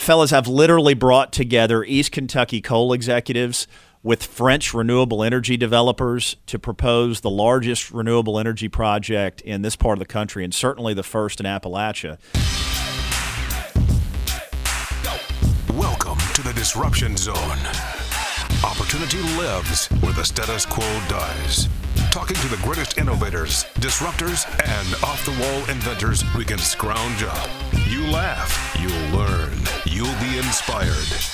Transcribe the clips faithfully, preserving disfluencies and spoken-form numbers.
fellas, I've literally brought together East Kentucky coal executives with French renewable energy developers to propose the largest renewable energy project in this part of the country, and certainly the first in Appalachia. Welcome to the Disruption Zone. Opportunity lives where the status quo dies. Talking to the greatest innovators, disruptors, and off-the-wall inventors we can scrounge up. You laugh, you'll learn, you'll be inspired.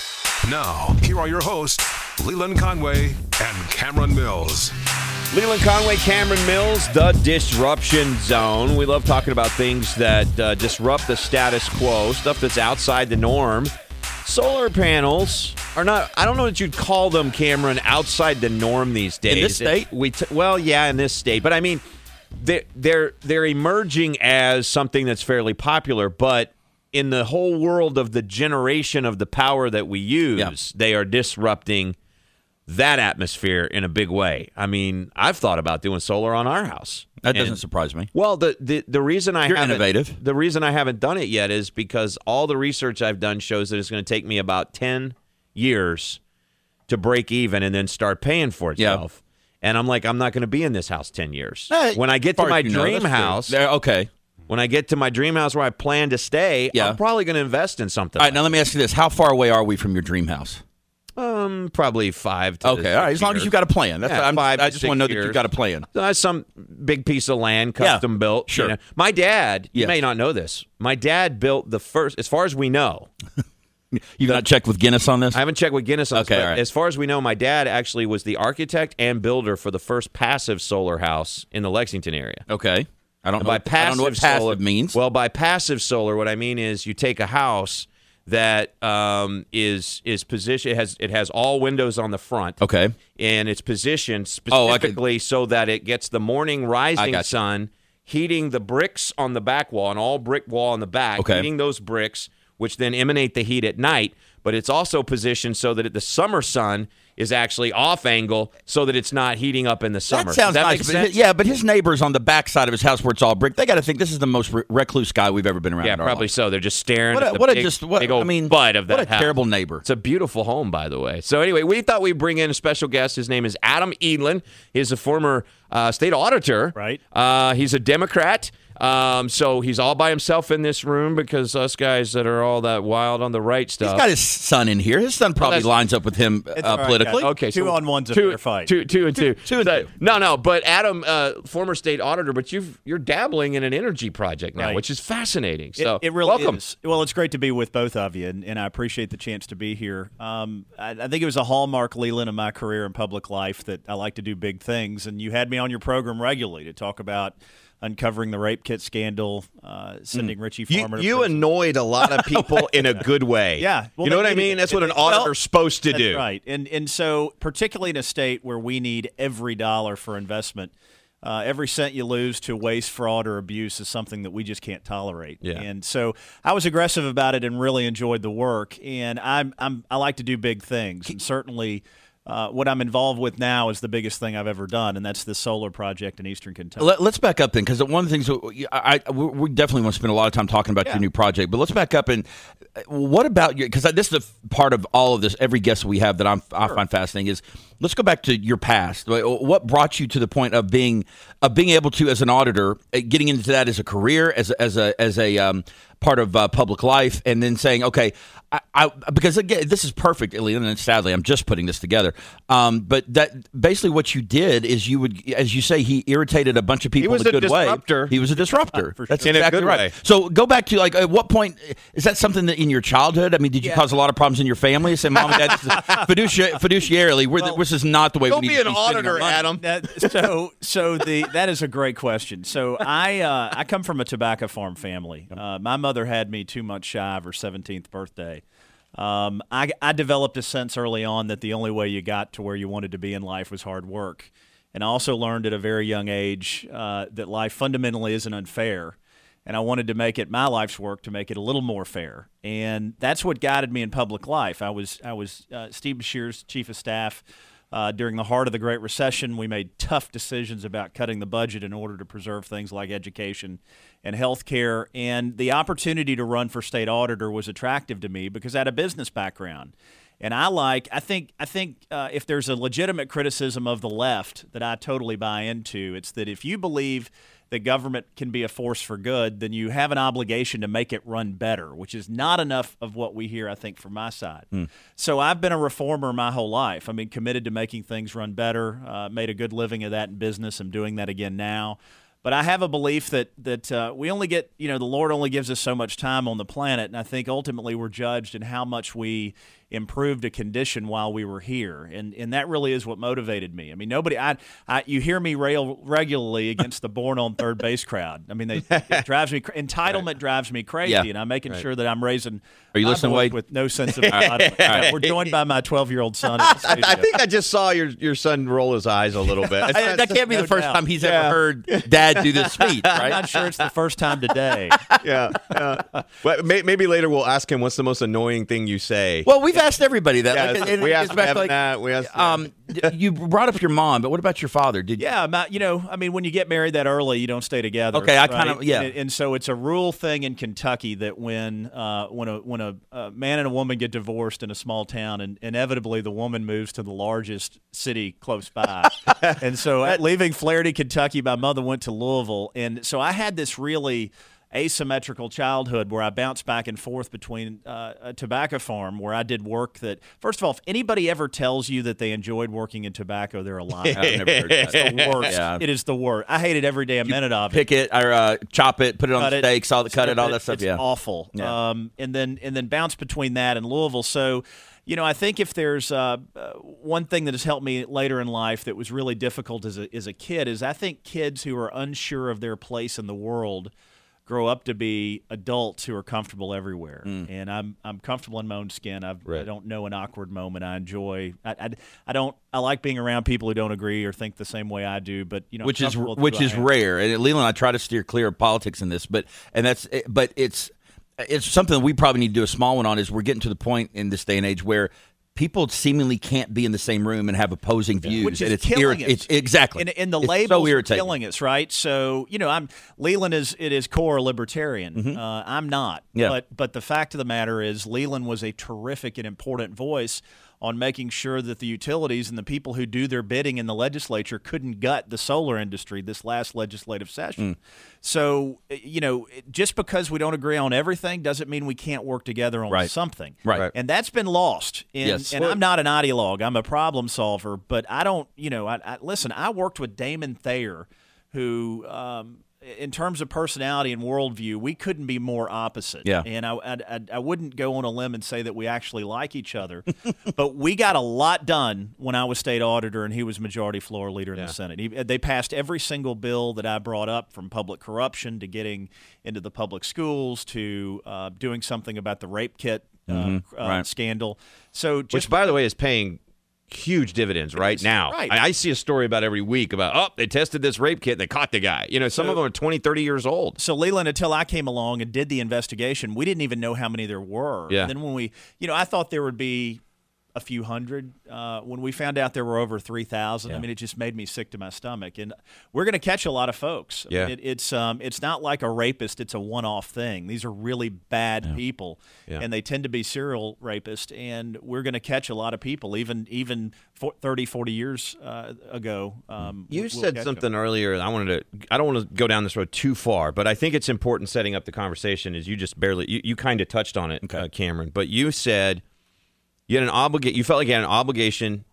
Now, here are your hosts, Leland Conway and Cameron Mills. Leland Conway, Cameron Mills, the Disruption Zone. We love talking about things that uh, disrupt the status quo, stuff that's outside the norm. Solar panels are not, I don't know that you'd call them, Cameron, outside the norm these days. In this state? We t- well, yeah, in this state. But I mean, they're, they're, they're emerging as something that's fairly popular, but in the whole world of the generation of the power that we use, yeah. they are disrupting that atmosphere in a big way. I mean, I've thought about doing solar on our house. That and, doesn't surprise me. Well, the the, the reason I You're haven't innovative. the reason I haven't done it yet is because all the research I've done shows that it's going to take me about ten years to break even and then start paying for itself. Yeah. And I'm like, I'm not going to be in this house ten years. Hey, when I get to my you know, dream house, there, okay. When I get to my dream house where I plan to stay, yeah. I'm probably going to invest in something. All right, like now let me ask you this: how far away are we from your dream house? Um, probably five to Okay, all right. As long years. as you've got a plan. That's yeah, I'm, five I just want to know that years. you've got a plan. Uh, some big piece of land, custom yeah, built. Sure. You know. My dad, yes. you may not know this, my dad built the first, as far as we know. You've not checked with Guinness on this? I haven't checked with Guinness on okay, this, but all right. as far as we know, my dad actually was the architect and builder for the first passive solar house in the Lexington area. Okay. I don't, know, by passive I don't know what passive solar, means. Well, by passive solar, what I mean is you take a house that um, is is position it has it has all windows on the front. Okay. And it's positioned oh, specifically so that it gets the morning rising sun heating the bricks on the back wall, an all brick wall on the back, okay. heating those bricks, which then emanate the heat at night. But it's also positioned so that the summer sun is actually off angle so that it's not heating up in the summer. That sounds Does that nice. make But sense? his, yeah, but his neighbors on the back side of his house where it's all brick, they got to think this is the most re- recluse guy we've ever been around. Yeah, in our probably life. so. They're just staring What a, at the what big, a just, what, big old I mean, butt of that What a house. terrible neighbor. It's a beautiful home, by the way. So anyway, we thought we'd bring in a special guest. His name is Adam Edlin. He's a former uh, state auditor. Right. Uh, he's a Democrat. Um, so he's all by himself in this room because us guys that are all that wild on the right stuff. He's got his son in here. His son probably well, lines up with him uh, right, politically. guys. Okay, two so on one's a two, fair fight. Two, two and two. Two, two and So- two. No, no, but Adam, uh, former state auditor, but you've, you're dabbling in an energy project now, Right. which is fascinating. So it, it really welcome. is. Well, it's great to be with both of you, and, and I appreciate the chance to be here. Um, I, I think it was a hallmark, Leland, of my career in public life that I like to do big things, and you had me on your program regularly to talk about uncovering the rape kit scandal, uh, sending Richie You, Farmer to you prison. annoyed a lot of people in a good way. Yeah. Well, you know they what I needed mean? it. That's what an Well, auditor's supposed to That's do. right. And and so particularly in a state where we need every dollar for investment, uh, every cent you lose to waste, fraud, or abuse is something that we just can't tolerate. Yeah. And so I was aggressive about it and really enjoyed the work. And I'm I'm I like to do big things, and certainly. Uh, what I'm involved with now is the biggest thing I've ever done, and that's the solar project in Eastern Kentucky. Let, let's back up then, because one of the things that I, I we definitely want to spend a lot of time talking about Yeah. your new project. But let's back up and what about you? Because this is a part of all of this. Every guest we have that I'm, I find fascinating is let's go back to your past. What brought you to the point of being of being able to, as an auditor, getting into that as a career, as a, as a as a um, part of uh, public life, and then saying, okay, I, I because again, this is perfect, Leland, and sadly, I'm just putting this together. Um, but that basically what you did is you would, as you say, he irritated a bunch of people was in a a good disruptor. way. He was a disruptor. For That's sure. In a exactly good right. way. So go back to like at what point is that something that in your childhood? I mean, did you Yeah. cause a lot of problems in your family? You say, mom and dad, this is fiduci- fiduciarily, we're, Well, this is not the way Don't we be need an to be spending our auditor, money. Adam. That, so, so the that is a great question. So I uh, I come from a tobacco farm family. Uh, my mother had me two months shy of her seventeenth birthday. Um, I, I developed a sense early on that the only way you got to where you wanted to be in life was hard work, and I also learned at a very young age uh, that life fundamentally isn't unfair. And I wanted to make it my life's work to make it a little more fair, and that's what guided me in public life. I was I was uh, Steve Beshear's chief of staff Uh, during the heart of the Great Recession, we made tough decisions about cutting the budget in order to preserve things like education and health care. And the opportunity to run for state auditor was attractive to me because I had a business background. And I like, I think, I think uh, if there's a legitimate criticism of the left that I totally buy into, it's that if you believe that government can be a force for good, then you have an obligation to make it run better, which is not enough of what we hear, I think, from my side. Mm. So I've been a reformer my whole life. I mean, committed to making things run better, uh, made a good living of that in business. I'm doing that again now. But I have a belief that that uh, we only get, you know, the Lord only gives us so much time on the planet, and I think ultimately we're judged in how much we improved a condition while we were here, and and that really is what motivated me. I mean, nobody, I, I you hear me rail regularly against the born on third base crowd. I mean, they it drives me entitlement right. drives me crazy, yeah. and I'm making right. sure that I'm raising. Are you listening, Wade? With no sense of entitlement. Right. We're joined by my twelve-year-old son. At the I, I think I just saw your your son roll his eyes a little bit. I, that can't be no the first doubt. time he's yeah. ever heard Dad do this speech. Right? I'm not sure it's the first time today. yeah, yeah. But may, maybe later we'll ask him what's the most annoying thing you say. Well, we've asked everybody that. Yeah, like, it, we asked back like, that. We asked. Um, you brought up your mom, but what about your father? Did yeah, my, you know, I mean, when you get married that early, you don't stay together. Okay, I right? kind of yeah. And, and so it's a rule thing in Kentucky that when uh, when a when a, a man and a woman get divorced in a small town, and inevitably the woman moves to the largest city close by. And so at leaving Flaherty, Kentucky, my mother went to Louisville, and so I had this really asymmetrical childhood where I bounced back and forth between uh, a tobacco farm where I did work that, first of all, if anybody ever tells you that they enjoyed working in tobacco, they're a liar. I've never heard that. It's the worst. Yeah. It is the worst. I hate it every damn you minute of pick it. Pick it or uh, chop it, put it on cut the steaks, all the cut it, all that stuff. It's yeah, awful. Yeah. Um, and then and then bounce between that and Louisville. So, you know, I think if there's uh, uh, one thing that has helped me later in life that was really difficult as a as a kid is I think kids who are unsure of their place in the world grow up to be adults who are comfortable everywhere. Mm. And I'm I'm comfortable in my own skin. I've, right. I don't know an awkward moment. I enjoy. I, I, I don't. I like being around people who don't agree or think the same way I do. But you know, which is which is rare. And Leland, I try to steer clear of politics in this, but and that's but it's it's something that we probably need to do a small one on. Is we're getting to the point in this day and age where people seemingly can't be in the same room and have opposing views. Which is and it's killing irri- us. It's, exactly. And, and the it's labels so are irritating. killing us, right? So, you know, I'm Leland is it is core libertarian. Mm-hmm. Uh, I'm not. Yeah. But but the fact of the matter is Leland was a terrific and important voice on making sure that the utilities and the people who do their bidding in the legislature couldn't gut the solar industry this last legislative session. Mm. So, you know, just because we don't agree on everything doesn't mean we can't work together on right. something. Right. And that's been lost. And, yes. and well, I'm not an ideologue. I'm a problem solver. But I don't, you know, I, I listen, I worked with Damon Thayer, who um, – in terms of personality and worldview, we couldn't be more opposite. Yeah. And I, I, I wouldn't go on a limb and say that we actually like each other, but we got a lot done when I was state auditor and he was majority floor leader in yeah. the Senate. He, they passed every single bill that I brought up, from public corruption to getting into the public schools to uh, doing something about the rape kit uh, mm-hmm. uh, right. scandal. So, just which, by the way, is paying huge dividends right now. Right. I, I see a story about every week about, oh, they tested this rape kit and they caught the guy. You know, some so, of them are twenty, thirty years old. So, Leland, until I came along and did the investigation, we didn't even know how many there were. Yeah. And then when we, you know, I thought there would be a few hundred. Uh, when we found out there were over three thousand, yeah. I mean, it just made me sick to my stomach. And we're going to catch a lot of folks. Yeah. I mean, it, it's um, it's not like a rapist. It's a one-off thing. These are really bad yeah. people, yeah. and they tend to be serial rapists. And we're going to catch a lot of people, even even thirty, forty years uh, ago. Um, you we'll said something them. earlier. I wanted to. I don't want to go down this road too far, but I think it's important setting up the conversation. Is you just barely you, you kind of touched on it, okay. uh, Cameron. But you said. You had an obligate. You felt like you had an obligation.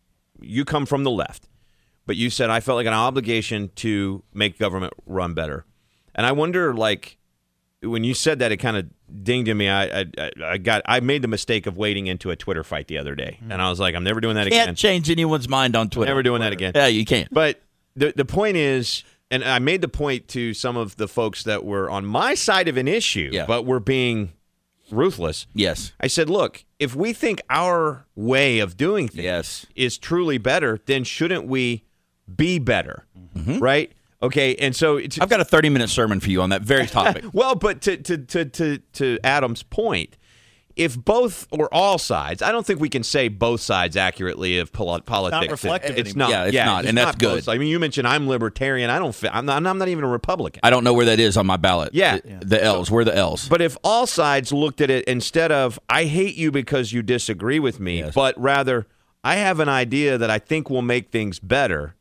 You come from the left, but you said I felt like an obligation to make government run better. And I wonder, like, when you said that, it kind of dinged in me. I, I, I got. I made the mistake of wading into a Twitter fight the other day, mm-hmm. and I was like, I'm never doing that can't again. Can't change anyone's mind on Twitter. Never doing that again. Yeah, you can't. But the the point is, and I made the point to some of the folks that were on my side of an issue, yeah. but were being ruthless. Yes. I said, look, if we think our way of doing things yes. is truly better, then shouldn't we be better? Mm-hmm. Right? Okay, and so it's, I've got a thirty-minute sermon for you on that very topic. Well, but to to to to to Adam's point, if both or all sides, I don't think we can say both sides accurately of pol- politics. Not reflective it's anymore. not. Yeah, it's not, it's and that's not good. both. I mean, you mentioned I'm libertarian. I don't. Fit, I'm not. I'm not even a Republican. I don't know where that is on my ballot. Yeah. The, the L's. Where are the L's? But if all sides looked at it instead of I hate you because you disagree with me, Yes. but rather I have an idea that I think will make things better,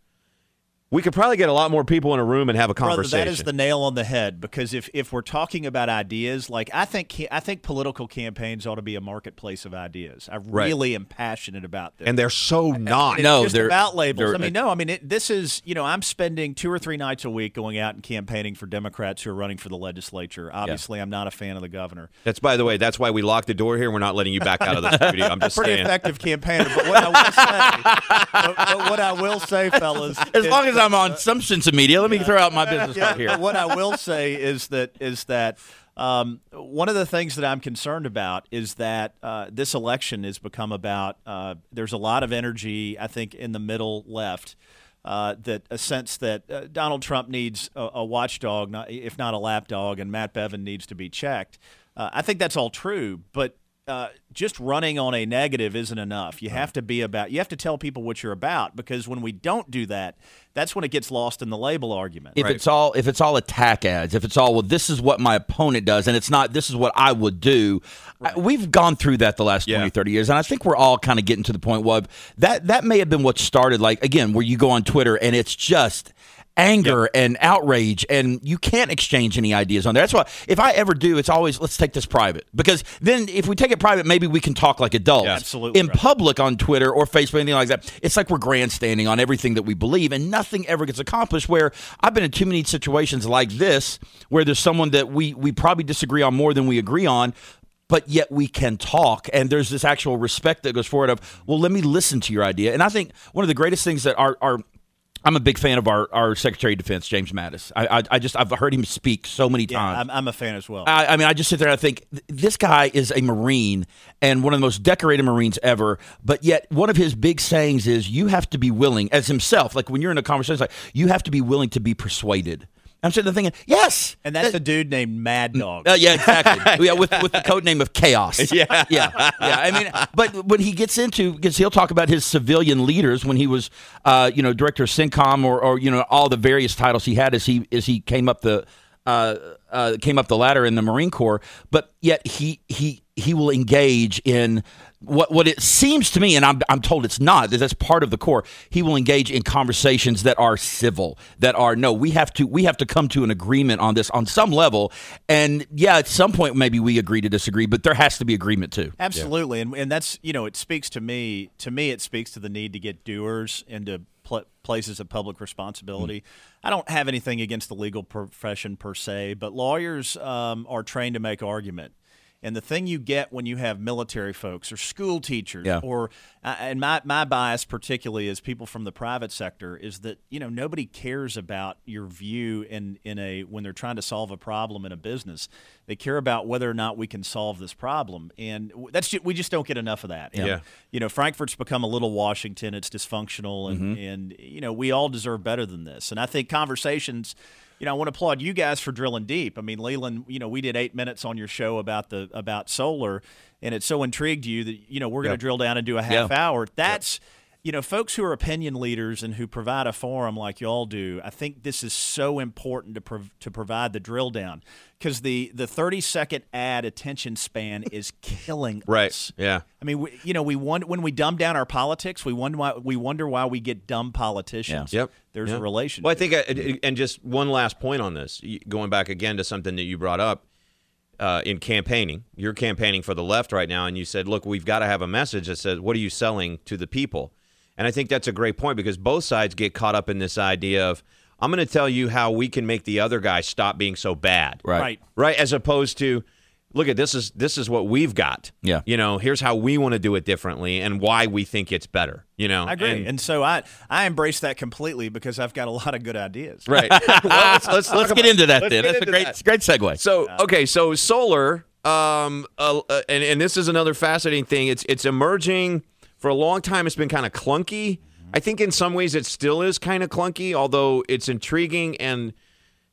we could probably get a lot more people in a room and have a Brother, conversation. that is the nail on the head, because if, if we're talking about ideas, like I think I think political campaigns ought to be a marketplace of ideas. I Right. really am passionate about this. and they're so not. It's No, just they're- about labels. they're- I mean, no, I mean, it, this is, you know, I'm spending two or three nights a week going out and campaigning for Democrats who are running for the legislature. Obviously, I'm not a fan of the governor. That's, by the way, that's why we locked the door here. We're not letting you back out of the studio. I'm just Pretty saying. effective campaigner. But what I will say, but, but what I will say, fellas, As is- long as I'm on some sense of media, let me throw out my business card here. But what I will say is that is that um, one of the things that I'm concerned about is that uh, this election has become about. Uh, there's a lot of energy, I think, in the middle left. Uh, that a sense that uh, Donald Trump needs a, a watchdog, not, if not a lapdog, and Matt Bevin needs to be checked. Uh, I think that's all true, but uh, just running on a negative isn't enough. You have to be about. You have to tell people what you're about, because when we don't do that, that's when it gets lost in the label argument. If it's all if it's all attack ads, if it's all, well, this is what my opponent does, and it's not, this is what I would do. I, we've gone through that the last Yeah. twenty, thirty years, and I think we're all kind of getting to the point where that that may have been what started, like, again, where you go on Twitter and it's just anger and outrage, and you can't exchange any ideas on there. That's why if I ever do, it's always, let's take this private, because then if we take it private, maybe we can talk like adults. Yeah, absolutely In right. public on Twitter or Facebook, anything like that, it's like we're grandstanding on everything that we believe, and nothing ever gets accomplished. Where I've been in too many situations like this, where there's someone that we we probably disagree on more than we agree on, but yet we can talk, and there's this actual respect that goes forward of, well, let me listen to your idea. And I think one of the greatest things that our our I'm a big fan of our, our Secretary of Defense, James Mattis. I, I I just I've heard him speak so many Yeah, times. I'm, I'm a fan as well. I, I mean, I just sit there and I think, th- this guy is a Marine and one of the most decorated Marines ever. But yet, one of his big sayings is, you have to be willing, as himself, like when you're in a conversation, it's like, you have to be willing to be persuaded. I'm sitting there thinking, yes. and that's that- a dude named Mad Dog. uh, yeah, exactly. yeah, with with the code name of Chaos. Yeah. yeah, yeah. I mean, but when he gets into, because he'll talk about his civilian leaders when he was, uh, you know, director of CENTCOM, or, or you know, all the various titles he had as he as he came up the uh, uh, came up the ladder in the Marine Corps. But yet he he he will engage in what what it seems to me, and I'm I'm told it's not, that that's part of the core. He will engage in conversations that are civil, that are, no, we have to we have to come to an agreement on this on some level. And yeah, at some point maybe we agree to disagree, but there has to be agreement too. Absolutely, and and that's, you know, it speaks to me. To me, it speaks to the need to get doers into pl- places of public responsibility. Mm. I don't have anything against the legal profession per se, but lawyers um, are trained to make argument. And the thing you get when you have military folks or school teachers, Yeah. or uh, and my my bias particularly is people from the private sector, is that, you know, nobody cares about your view in in a when they're trying to solve a problem in a business. They care about whether or not we can solve this problem, and that's just, we just don't get enough of that. And, Yeah. you know, Frankfurt's become a little Washington. It's dysfunctional, and Mm-hmm. and you know, we all deserve better than this. And I think conversations. You know, I want to applaud you guys for drilling deep. I mean, Leland, you know, we did eight minutes on your show about the about solar, and it so intrigued you that, you know, we're going to Yep. drill down and do a half Yeah. hour. That's, you know, folks who are opinion leaders and who provide a forum like y'all do. I think this is so important to prov- to provide the drill down, because the the thirty second ad attention span is killing Right. us. Yeah. I mean, we, you know, we wonder, when we dumb down our politics, we wonder why we wonder why we get dumb politicians. Yeah. Yep. There's Yeah. a relationship. Well, I think, uh, and just one last point on this, going back again to something that you brought up uh, in campaigning. You're campaigning for the left right now, and you said, look, we've got to have a message that says, what are you selling to the people? And I think that's a great point, because both sides get caught up in this idea of, I'm going to tell you how we can make the other guy stop being so bad. Right. Right. Right, as opposed to, look at this is this is what we've got. Yeah. You know, here's how we want to do it differently and why we think it's better. You know, I agree, and, And, so I I embrace that completely, because I've got a lot of good ideas. right. well, let's let's, talk Let's get about- into that let's then. get That's a into great that. great segue. So okay, so solar, um, uh, uh, and and this is another fascinating thing. It's it's emerging. For a long time, it's been kind of clunky. I think in some ways it still is kind of clunky, although it's intriguing. And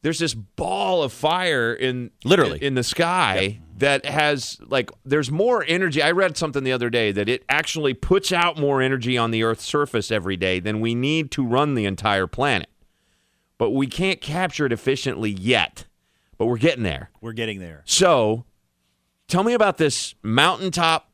there's this ball of fire in Literally. in, in the sky yep. that has like there's more energy. I read something the other day that it actually puts out more energy on the Earth's surface every day than we need to run the entire planet. But we can't capture it efficiently yet. But we're getting there. We're getting there. So, tell me about this mountaintop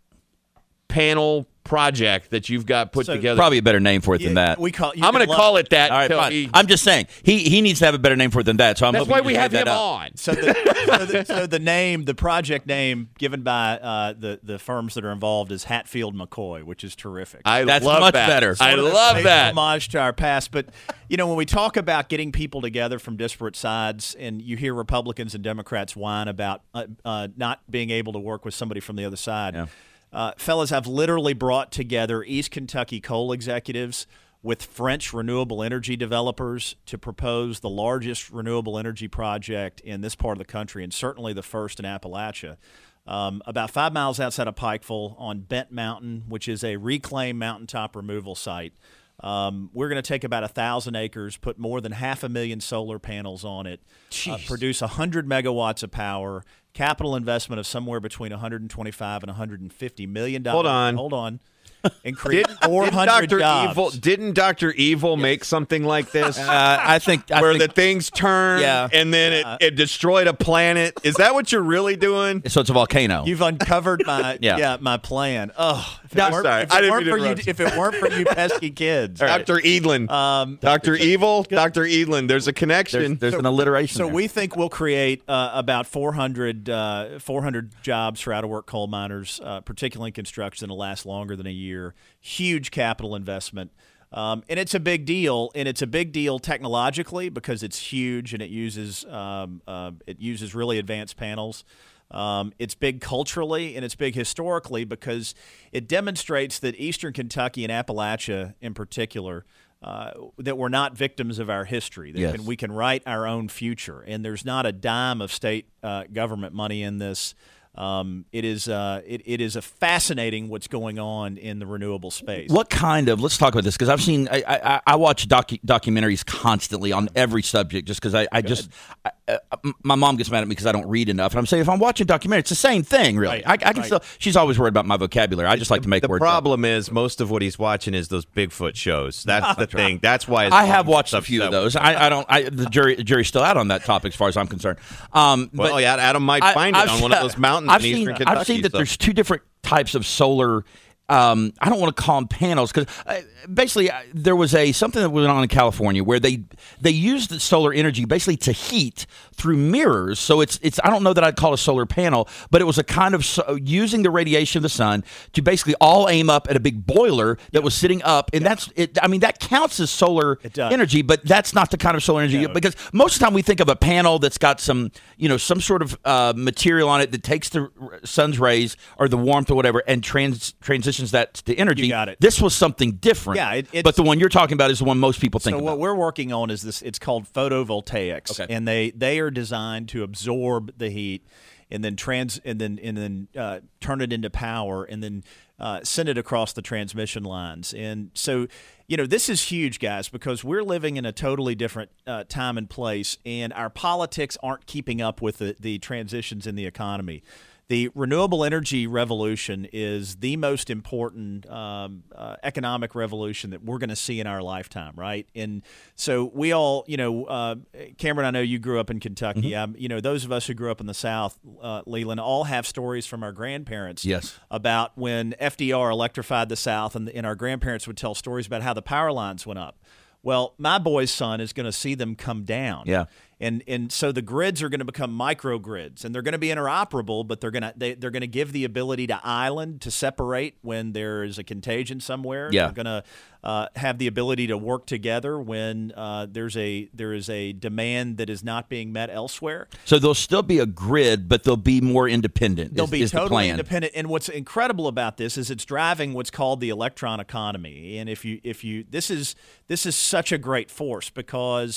panel project that you've got put so, together. Probably a better name for it yeah, than that. We call. I'm going to call it that. All right, fine. He, I'm just saying he he needs to have a better name for it than that. So I'm that's hoping why you we just have made him that up. on. So the, so, the, so the name, the project name given by uh, the the firms that are involved is Hatfield McCoy, which is terrific. I That's love much that. better. I Sort of love pays that. homage to our past. But you know, when we talk about getting people together from disparate sides, and you hear Republicans and Democrats whine about uh, uh, not being able to work with somebody from the other side. Yeah. Uh, fellas, I've literally brought together East Kentucky coal executives with French renewable energy developers to propose the largest renewable energy project in this part of the country, and certainly the first in Appalachia. Um, about five miles outside of Pikeville on Bent Mountain, which is a reclaimed mountaintop removal site. Um, we're going to take about a thousand acres, put more than half a million solar panels on it, uh, produce one hundred megawatts of power, capital investment of somewhere between one hundred twenty-five and one hundred fifty million dollars. Hold on. Hold on. And create Did, four hundred Doctor jobs. Evil, didn't Doctor Evil make something like this? Uh, I think I where think, the things turned Yeah. and then it, it destroyed a planet. Is that what you're really doing? so. It's a volcano. You've uncovered my yeah. Yeah. my plan. Oh, if it No, weren't, sorry. if I it didn't weren't mean for to you, interrupt. if it weren't for you pesky kids. Doctor Edlin. Um, Doctor Evil, Doctor Edlin. There's a connection. there's, there's an alliteration. So there. we think we'll create uh, about four hundred, uh, four hundred jobs for out-of-work coal miners, uh, particularly in construction, that'll last longer than a year. Huge capital investment. Um, and it's a big deal, and it's a big deal technologically because it's huge and it uses um, uh, it uses really advanced panels. Um, it's big culturally and it's big historically because it demonstrates that Eastern Kentucky and Appalachia in particular uh, that we're not victims of our history, that Yes. can, we can write our own future, and there's not a dime of state uh, government money in this. Um, it is uh, it, it is a fascinating what's going on in the renewable space. What kind of? Let's talk about this because I've seen. I I, I watch docu- documentaries constantly on every subject just because I, I just. I, uh, my mom gets mad at me because I don't read enough, and I'm saying if I'm watching a documentary, it's the same thing, really. Right, I, I can right. still. She's always worried about my vocabulary. I just like to make the words. problem is most of what he's watching is those Bigfoot shows. That's the thing. That's why his I have mom watched a stuff's few so- of those. I, I don't. I, the jury the jury's still out on that topic as far as I'm concerned. Um, Well, but yeah, Adam might I- find it I've- on one of those mountains I've in seen, Eastern Kentucky. I've seen that so- there's two different types of solar. Um, I don't want to call them panels because uh, basically uh, there was a something that went on in California where they they used the solar energy basically to heat through mirrors. So it's it's I don't know that I'd call it a solar panel, but it was a kind of so, using the radiation of the sun to basically all aim up at a big boiler that was sitting up, and that's it. I mean that counts as solar It does. energy, but that's not the kind of solar energy No. because most of the time we think of a panel that's got some you know some sort of uh, material on it that takes the r- sun's rays or the warmth or whatever and trans transitions that to energy. You got it. This was something different. Yeah, it- it's- but the one you're talking about is the one most people think So about. what we're working on is this. It's called photovoltaics, Okay. and they they are designed to absorb the heat, and then trans and then and then uh, turn it into power, and then uh, send it across the transmission lines. And so, you know, this is huge, guys, because we're living in a totally different uh, time and place, and our politics aren't keeping up with the, the transitions in the economy. The renewable energy revolution is the most important um, uh, economic revolution that we're going to see in our lifetime, right? And so we all, you know, uh, Cameron, I know you grew up in Kentucky. Mm-hmm. Um, you know, those of us who grew up in the South, uh, Leland, all have stories from our grandparents Yes. about when F D R electrified the South, and, and our grandparents would tell stories about how the power lines went up. Well, my boy's son is going to see them come down. Yeah. And and so the grids are going to become microgrids, and they're going to be interoperable, but they're going to they, they're going to give the ability to island, to separate when there is a contagion somewhere. Yeah. They're going to uh, have the ability to work together when uh, there's a there is a demand that is not being met elsewhere. So there'll still be a grid, but they'll be more independent. They'll is, be is the totally plan. independent. And what's incredible about this is it's driving what's called the electron economy. And if you if you this is this is such a great force because,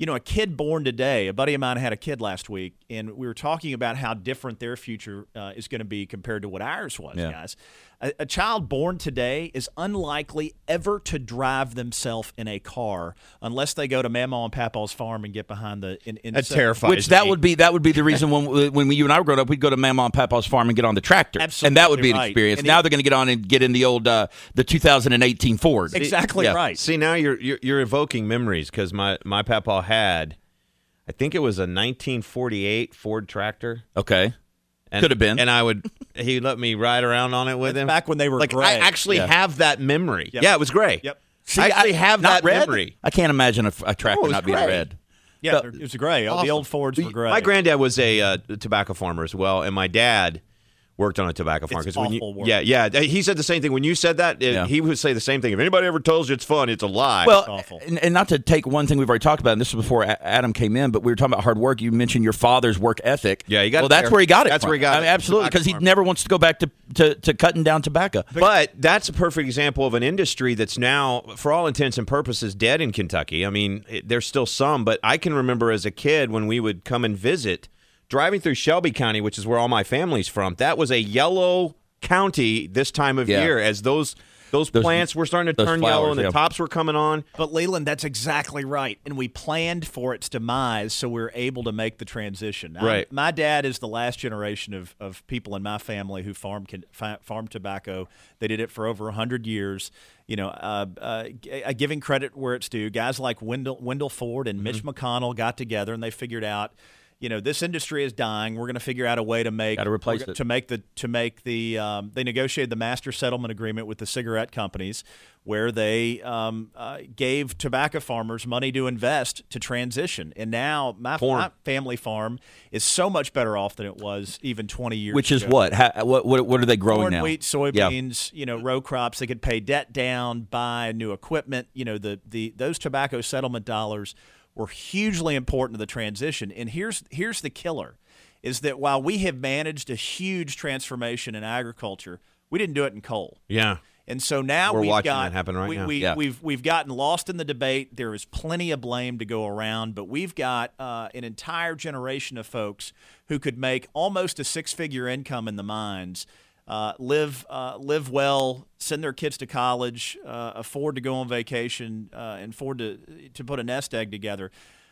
you know, a kid born today, a buddy of mine had a kid last week, and we were talking about how different their future uh, is going to be compared to what ours was, Yeah. guys. A, a child born today is unlikely ever to drive themselves in a car unless they go to Mamaw and Papa's farm and get behind the. In, in That so- terrifies Which that me. would be that would be the reason when when we, you and I were growing up, we'd go to Mamaw and Papa's farm and get on the tractor, Absolutely and that would be an right. experience. And now it- they're going to get on and get in the old uh, the two thousand eighteen Ford. Exactly Yeah. right. See, now you're you're, you're evoking memories because my my papa had, I think it was a nineteen forty-eight Ford tractor. Okay, And, Could have been. and I would he let me ride around on it with That's him back when they were like gray. I actually Yeah. have that memory. Yep. Yeah, it was gray. Yep. I actually have not that red? memory. I can't imagine a, a tractor it was not being gray. red. Yeah, it was gray. Oh, The old Fords were gray. My granddad was a uh, tobacco farmer as well, and my dad worked on a tobacco farm. It's 'cause when you, awful work. Yeah, yeah. He said the same thing when you said that. It, Yeah. He would say the same thing. If anybody ever tells you it's fun, it's a lie. Well, awful. and, and not to take one thing we've already talked about, and this was before A- Adam came in, but we were talking about hard work. You mentioned your father's work ethic. Yeah, you got Well, it that's there. where he got it. That's from. where he got I mean, it. absolutely, because he Tobacco farm. never wants to go back to, to, to cutting down tobacco. But that's a perfect example of an industry that's now, for all intents and purposes, dead in Kentucky. I mean, it, there's still some, but I can remember as a kid when we would come and visit, driving through Shelby County, which is where all my family's from. That was a yellow county this time of Yeah. year as those those, Those- plants were starting to those turn yellow flowers, and the yeah. tops were coming on. But Leland, that's exactly right. And we planned for its demise so we are able to make the transition. I- Right. my dad is the last generation of, of people in my family who farm can- fa- farm tobacco. They did it for over one hundred years. You know, uh, uh, g- uh, giving credit where it's due. Guys like Wendell, Wendell Ford and Mitch McConnell got together and they figured out, you know, this industry is dying. We're going to figure out a way to make Gotta replace we're go- it. to make the to make the um, they negotiated the master settlement agreement with the cigarette companies, where they um, uh, gave tobacco farmers money to invest to transition. And now my, Corn. my family farm is so much better off than it was even twenty years Which is ago. what? How, what? What? What are they growing Corn, now? wheat, soybeans, you know, row crops. They could pay debt down, buy new equipment. You know, the the those tobacco settlement dollars were hugely important to the transition. And here's here's the killer, is that while we have managed a huge transformation in agriculture, we didn't do it in coal. Yeah. And so now We're we've watching got that happen right we, now. We, Yeah. We've we've gotten lost in the debate. There is plenty of blame to go around, but we've got uh, an entire generation of folks who could make almost a six-figure income in the mines, uh, live uh, live well, send their kids to college, uh, afford to go on vacation, uh, and afford to to put a nest egg together.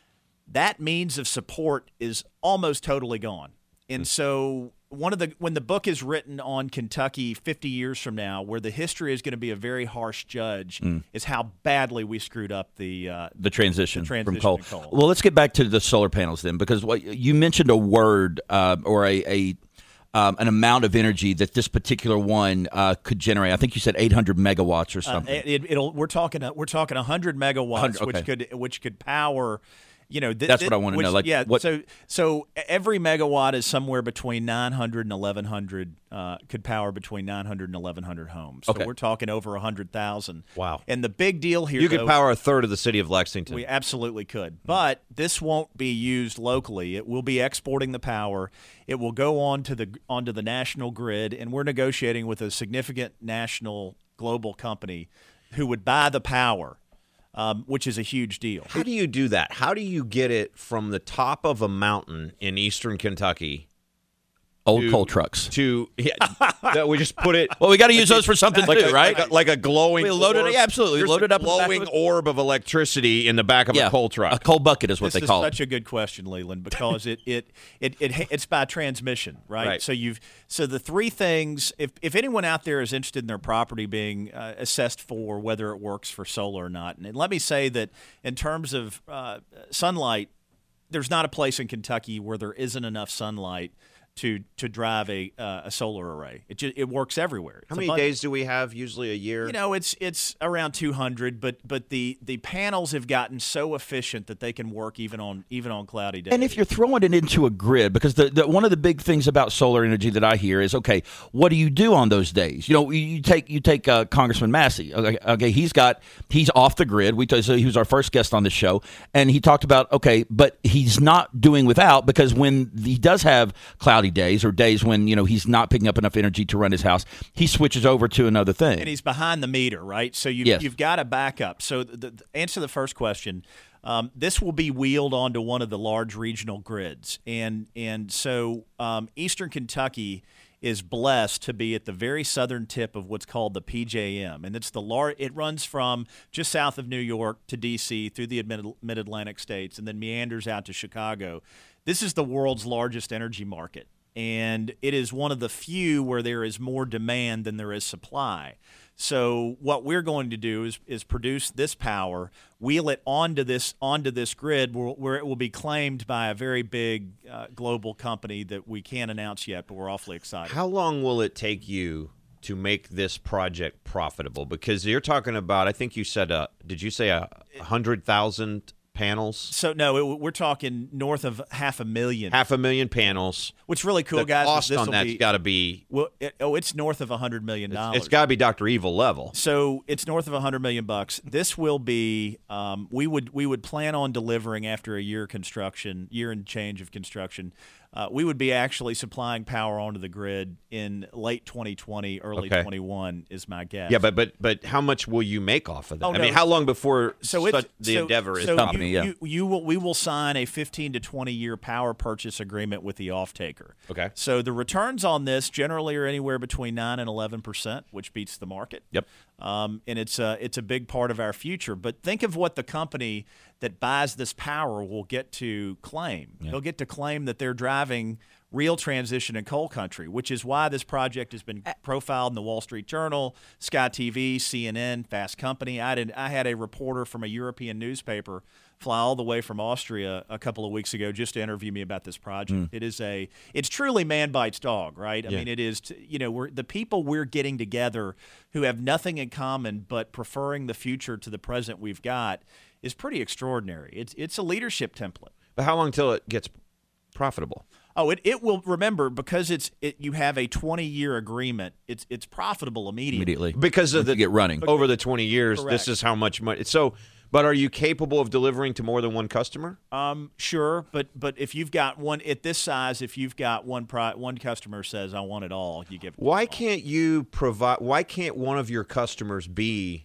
That means of support is almost totally gone. And so one of the when the book is written on Kentucky fifty years from now, where the history is going to be a very harsh judge, is how badly we screwed up the uh, the transition, The transition from coal. to coal. Well, let's get back to the solar panels then, because what you mentioned a word uh, or a, a um, an amount of energy that this particular one uh, could generate. I think you said eight hundred megawatts or uh, something. it, it'll we're talking we're talking one hundred megawatts, one hundred, which okay. could which could power. You know, th- That's th- what I wanna which- know, like, yeah, what- so so every megawatt is somewhere between nine hundred and eleven hundred. Uh, could power between nine hundred and eleven hundred homes. So Okay. we're talking over one hundred thousand. Wow. And the big deal here, You could though, power a third of the city of Lexington. We absolutely could. But this won't be used locally. It will be exporting the power. It will go on to the onto the national grid, and we're negotiating with a significant national global company who would buy the power, um, which is a huge deal. How do you do that? How do you get it from the top of a mountain in eastern Kentucky Old to- coal trucks. to yeah, that we just put it Well, we got to use those for something like, too, a, right? like, a, like a glowing We loaded it- orb. yeah, absolutely. We There's loaded a up in the back of glowing it. orb of electricity in the back of yeah, a coal truck. A coal bucket is what This they is call such it. a good question, Leland, because it, it, it, it it's by transmission, right? Right. So you've so the three things. If if anyone out there is interested in their property being uh, assessed for whether it works for solar or not, and, and let me say that in terms of uh, sunlight, there's not a place in Kentucky where there isn't enough sunlight to to drive a uh, a solar array. It just, it works everywhere. How It's many abundant. days do we have? Usually a year. You know, it's it's around two hundred, but but the, the panels have gotten so efficient that they can work even on even on cloudy days. And if you're throwing it into a grid, because the, the one of the big things about solar energy that I hear is, okay, what do you do on those days? You know, you you take you take uh, Congressman Massey. Okay, okay, he's got he's off the grid. We t- so he was our first guest on the show, and he talked about okay, but he's not doing without, because when he does have cloudy days or days when you know he's not picking up enough energy to run his house, he switches over to another thing. and he's behind the meter, right? So you've, Yes. you've got a backup. So the, the answer to the first question, Um, this will be wheeled onto one of the large regional grids, and and so um, Eastern Kentucky is blessed to be at the very southern tip of what's called the P J M, and it's the lar- It runs from just south of New York to D C through the Mid- Mid-Atlantic states, and then meanders out to Chicago. This is the world's largest energy market, and it is one of the few where there is more demand than there is supply. So what we're going to do is is produce this power, wheel it onto this onto this grid where, where it will be claimed by a very big uh, global company that we can't announce yet, but we're awfully excited. How long will it take you to make this project profitable? Because you're talking about, I think you said, uh, did you say a hundred thousand panels? So no, it, we're talking north of half a million. Half a million panels. What's really cool, the guys. cost is on that's got to be. Well, it, oh, it's north of a hundred million dollars. It's, it's got to be Doctor Evil level. So it's north of a hundred million bucks. This will be. Um, we would we would plan on delivering after a year construction, year and change of construction. Uh, we would be actually supplying power onto the grid in late twenty twenty, early Okay. twenty-one is my guess. Yeah, but but but how much will you make off of that? Oh, I no. mean, how long before So such it's the so, endeavor is? so Company, you, yeah. you, you will we will sign a fifteen to twenty year power purchase agreement with the off-taker. Okay. So the returns on this generally are anywhere between nine and eleven percent, which beats the market. Yep. Um, and it's a it's a big part of our future. But think of what the company that buys this power will get to claim. They'll get to claim that they're driving real transition in coal country, which is why this project has been profiled in the Wall Street Journal, Sky T V, C N N, Fast Company. I did, I had a reporter from a European newspaper fly all the way from Austria a couple of weeks ago just to interview me about this project. Mm. It is a, it's truly man bites dog, right? I Yeah. mean, it is, t- you know, we're the people we're getting together who have nothing in common but preferring the future to the present we've got is pretty extraordinary. It's it's a leadership template. But how long till it gets profitable? Oh, it, it will remember because it's it, you have a twenty year agreement. It's it's profitable immediately. Immediately. Because of Once the you get running. over the twenty years, Correct. this is how much money. So, but are you capable of delivering to more than one customer? Um, sure, but but if you've got one at this size, if you've got one pri- one customer says I want it all, you give. It Why all. can't you provide? Why can't one of your customers be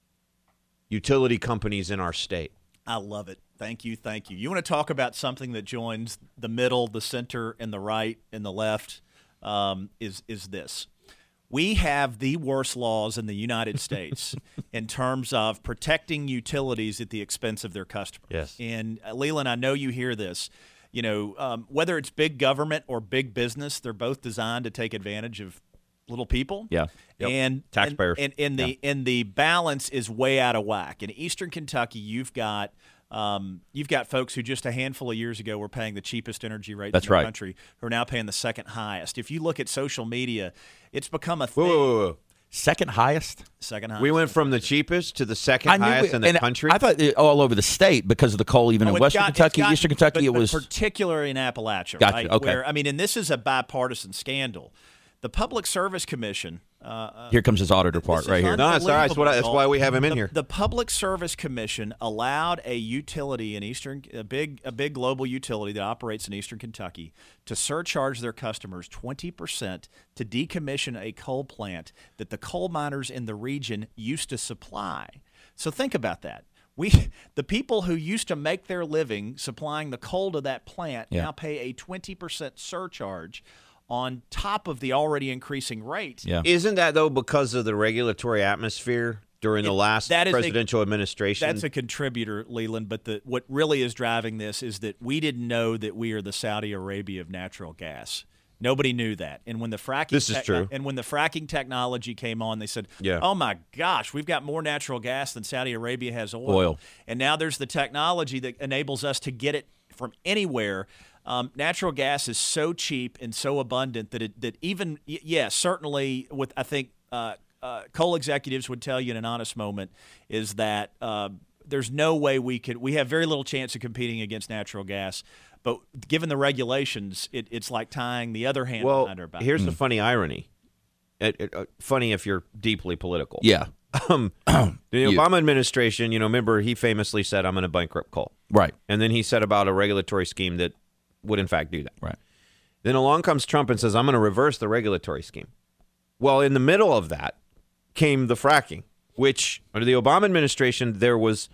utility companies in our state? I love it. Thank you, thank you. You want to talk about something that joins the middle, the center, and the right and the left? Um, is is this? We have the worst laws in the United States in terms of protecting utilities at the expense of their customers. Yes. And uh, Leland, I know you hear this. You know, um, whether it's big government or big business, they're both designed to take advantage of little people. Yeah. Yep. And Taxpayers. And, and, and the and the balance is way out of whack. In Eastern Kentucky, you've got um, you've got folks who just a handful of years ago were paying the cheapest energy rates That's in the right. country, who are now paying the second highest. If you look at social media, it's become a Whoa, thing. whoa, whoa, whoa. Second highest? Second highest. We went from the cheapest to the second I knew highest we- in the and country. I thought it, all over the state because of the coal, even Oh, in it's Western got- it's Kentucky, got- Eastern Kentucky, but, it but was. particularly in Appalachia, Gotcha, right? okay. Where, I mean, and this is a bipartisan scandal. The Public Service Commission. Uh, uh, Here comes his auditor part this right is here. No, that's all right. That's, what I, that's why we have him in the, here. The Public Service Commission allowed a utility in Eastern, a big, a big global utility that operates in Eastern Kentucky, to surcharge their customers twenty percent to decommission a coal plant that the coal miners in the region used to supply. So think about that. We, the people who used to make their living supplying the coal to that plant, Yeah. now pay a twenty percent surcharge on top of the already increasing rate. Yeah. Isn't that though because of the regulatory atmosphere during the It- last that is a- presidential administration? That's a contributor, Leland. But the what really is driving this is that we didn't know that we are the Saudi Arabia of natural gas. Nobody knew that. And when the fracking This is true. And when the fracking technology came on, they said, Yeah. "Oh my gosh, we've got more natural gas than Saudi Arabia has oil." Oil. And now there's the technology that enables us to get it from anywhere. Um, natural gas is so cheap and so abundant that it that even y- yeah, certainly with I think uh, uh, coal executives would tell you in an honest moment is that uh, there's no way we could we have very little chance of competing against natural gas. But given the regulations, it, it's like tying the other hand well, behind our back. here's the funny irony. It, it, uh, funny if you're deeply political. Yeah. Um, the You- Obama administration, you know, remember he famously said, "I'm going to bankrupt coal," Right. and then he said about a regulatory scheme that would in fact do that. Right. Then along comes Trump and says, "I'm going to reverse the regulatory scheme." Well, in the middle of that came the fracking, which under the Obama administration there was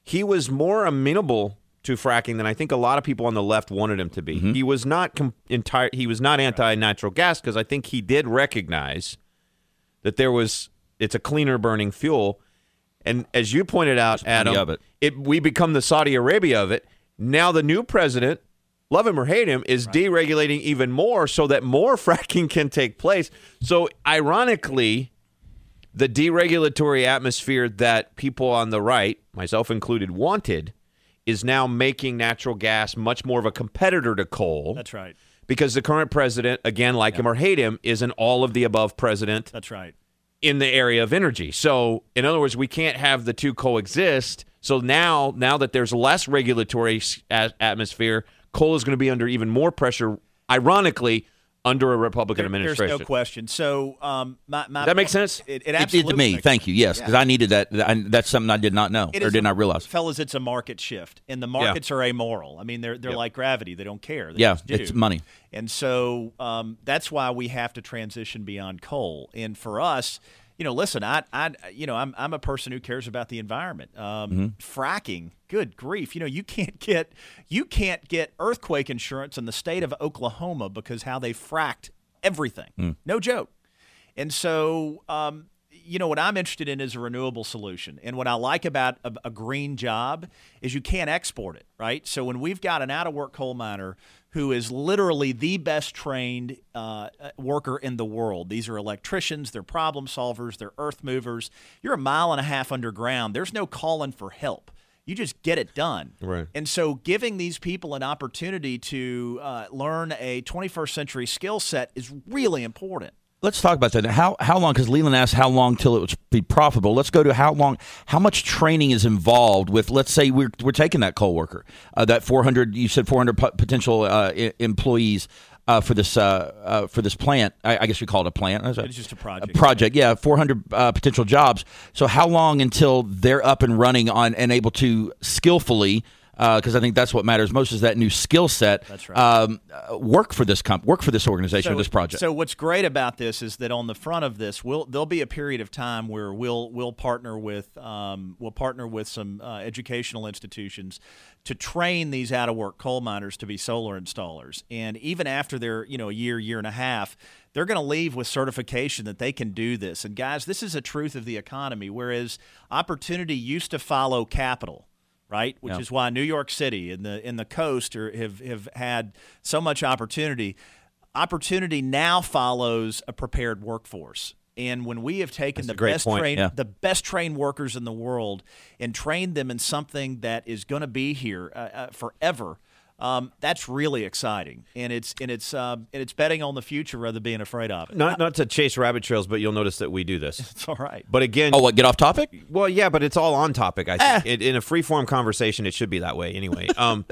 he was more amenable to fracking than I think a lot of people on the left wanted him to be. Mm-hmm. He was not com- entire. He was not anti-natural gas because I think he did recognize that there was it's a cleaner burning fuel. And as you pointed out, Adam, of it. It, we become the Saudi Arabia of it. Now the new president, love him or hate him, is right. deregulating even more so that more fracking can take place. So ironically, the deregulatory atmosphere that people on the right, myself included, wanted is now making natural gas much more of a competitor to coal. That's right. Because the current president, again, like yeah. him or hate him, is an all-of-the-above president. That's right. In the area of energy. So, in other words, we can't have the two coexist. So now, now that there's less regulatory a- atmosphere, coal is going to be under even more pressure, ironically, under a Republican there, administration. There's no question. So, um, my, my Does that make sense? It, it It absolutely did to me. makes Thank sense. you. Yes, because yeah. I needed that. I, that's something I did not know It or is did a, not realize. Fellas, it's a market shift, and the markets yeah. are amoral. I mean, they're they're yep. like gravity; they don't care. They yeah, just do. It's money, and so um, that's why we have to transition beyond coal. And for us, you know, listen, I, I, you know, I'm I'm a person who cares about the environment. Um, mm-hmm. Fracking, good grief, you know, you can't get you can't get earthquake insurance in the state of Oklahoma because how they fracked everything. Mm. No joke. And so, um, you know, what I'm interested in is a renewable solution. And what I like about a, a green job is you can't export it, right? So when we've got an out-of-work coal miner who is literally the best trained uh, worker in the world. These are electricians, they're problem solvers, they're earth movers. You're a mile and a half underground. There's no calling for help. You just get it done. Right. And so giving these people an opportunity to uh, learn a twenty-first century skill set is really important. Let's talk about that. How how long? Because Leland asked how long till it would be profitable. Let's go to how long. How much training is involved with? Let's say we're we're taking that coal worker, uh, that four hundred. You said four hundred p- potential uh, I- employees uh, for this uh, uh, for this plant. I, I guess we call it a plant. It's just a project. A project, yeah. Four hundred uh, potential jobs. So how long until they're up and running on and able to skillfully? Because uh, I think that's what matters most is that new skill set. That's right. Um, uh, work for this comp- work for this organization so, or this project. So what's great about this is that on the front of this, we'll there'll be a period of time where we'll we'll partner with um, we'll partner with some uh, educational institutions to train these out of work coal miners to be solar installers. And even after they're you know a year year and a half, they're going to leave with certification that they can do this. And guys, this is a truth of the economy. Whereas opportunity used to follow capital. Right, which yeah. is why New York City and the in the coast are, have have had so much opportunity. Opportunity now follows a prepared workforce, and when we have taken That's the best trained yeah. the best trained workers in the world and trained them in something that is going to be here uh, uh, forever, um, that's really exciting, and it's and it's um, and it's betting on the future rather than being afraid of it. Not not to chase rabbit trails, but you'll notice that we do this. It's all right. But again, oh, what? Get off topic? Well, yeah, but it's all on topic. I think Ah. it, in a free form conversation, it should be that way anyway. Um,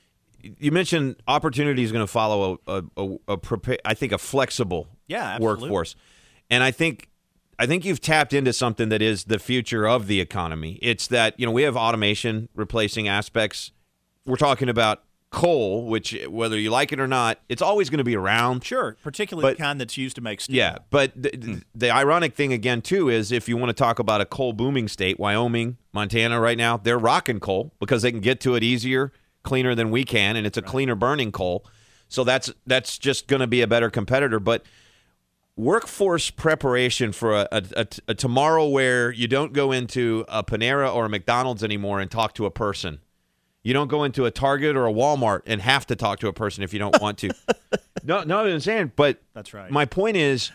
you mentioned opportunity is going to follow a, a, a, a prepa- I think a flexible Yeah, absolutely. workforce, and I think I think you've tapped into something that is the future of the economy. It's that you know we have automation replacing aspects. We're talking about coal, which whether you like it or not, it's always going to be around. Sure, particularly But- the kind that's used to make steel. Yeah, but the, the ironic thing again too is if you want to talk about a coal booming state, Wyoming, Montana, right now they're rocking coal because they can get to it easier, cleaner than we can, and it's a right. cleaner burning coal. So that's that's just going to be a better competitor. But workforce preparation for a, a, a, a tomorrow where you don't go into a Panera or a McDonald's anymore and talk to a person. You don't go into a Target or a Walmart and have to talk to a person if you don't want to. no, no, I'm saying, but That's right. My point is,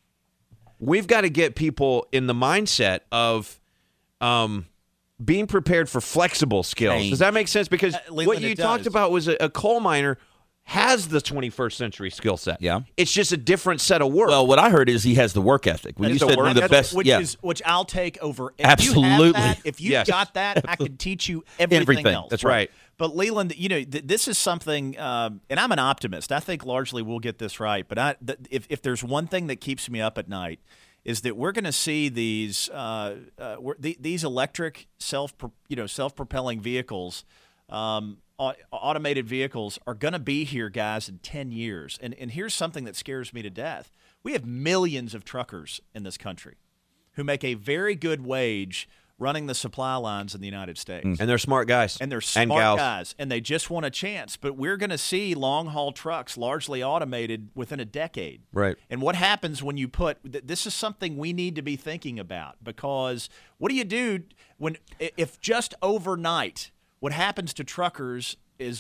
we've got to get people in the mindset of um, being prepared for flexible skills. Change. Does that make sense? Because Uh, Leland, what you it talked does. about was a, a coal miner has the twenty-first century skill set. Yeah. It's just a different set of work. Well, what I heard is he has the work ethic. When That you is the said one work of the ethic, best, which yeah, is which I'll take over. If Absolutely. You have that, if you Yes. got that, I can teach you everything, Everything. else. That's right. But Leland, you know, th- this is something, um, and I'm an optimist. I think largely we'll get this right. But I, th- if if there's one thing that keeps me up at night, is that we're going to see these uh, uh, we're, th- these electric self you know self propelling vehicles. Um, au- automated vehicles are going to be here, guys, in ten years. And and here's something that scares me to death. We have millions of truckers in this country who make a very good wage running the supply lines in the United States. And they're smart guys. And they're smart gals. guys, and they just want a chance. But we're going to see long-haul trucks largely automated within a decade. Right. And what happens when you put – this is something we need to be thinking about, because what do you do when if just overnight what happens to truckers is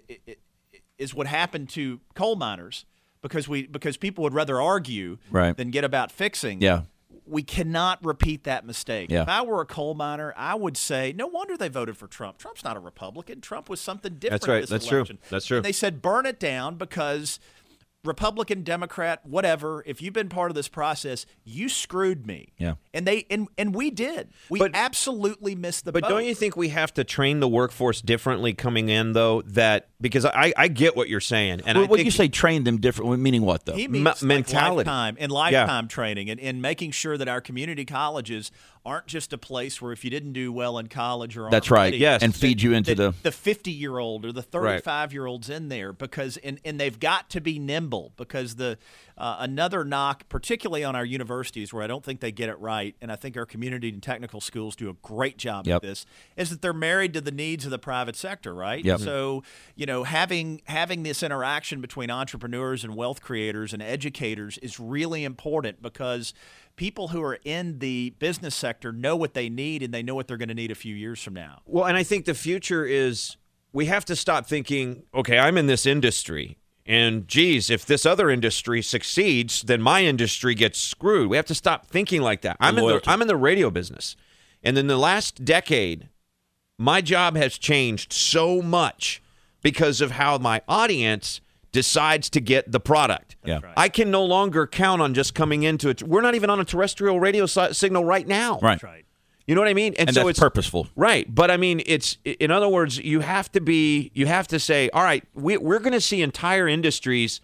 is what happened to coal miners, because we because people would rather argue right. than get about fixing. Yeah. We cannot repeat that mistake. Yeah. If I were a coal miner, I would say, no wonder they voted for Trump. Trump's not a Republican. Trump was something different. That's right. This That's election. true. That's true. And they said burn it down because Republican, Democrat, whatever, if you've been part of this process, you screwed me. Yeah. And they and, and we did. We But- absolutely missed the But boat. don't you think we have to train the workforce differently coming in, though? That because I, I get what you're saying, and Well, I what think you say train them different, meaning what though? He Me- means like mentality. lifetime and lifetime training, and, and making sure that our community colleges aren't just a place where if you didn't do well in college or That's aren't right. ready, Yes. And feed you into the the fifty-year-old or the thirty-five-year-olds in there, because and, and they've got to be nimble, because the uh, another knock, particularly on our universities, where I don't think they get it right, and I think our community and technical schools do a great job Yep. at this, is that they're married to the needs of the private sector, right? Yep. So, you know, having having this interaction between entrepreneurs and wealth creators and educators is really important, because people who are in the business sector know what they need, and they know what they're going to need a few years from now. Well, and I think the future is we have to stop thinking, okay, I'm in this industry, and geez, if this other industry succeeds, then my industry gets screwed. We have to stop thinking like that. I'm in the, Loyalty. I'm in the radio business, and in the last decade, my job has changed so much because of how my audience decides to get the product. Yeah. right. I can no longer count on just coming into it. We're not even on a terrestrial radio si- signal right now. right. That's right. You know what I mean? And so that's it's purposeful. Right. But I mean, it's, in other words, you have to be, you have to say, all right, we, we're going to see entire industries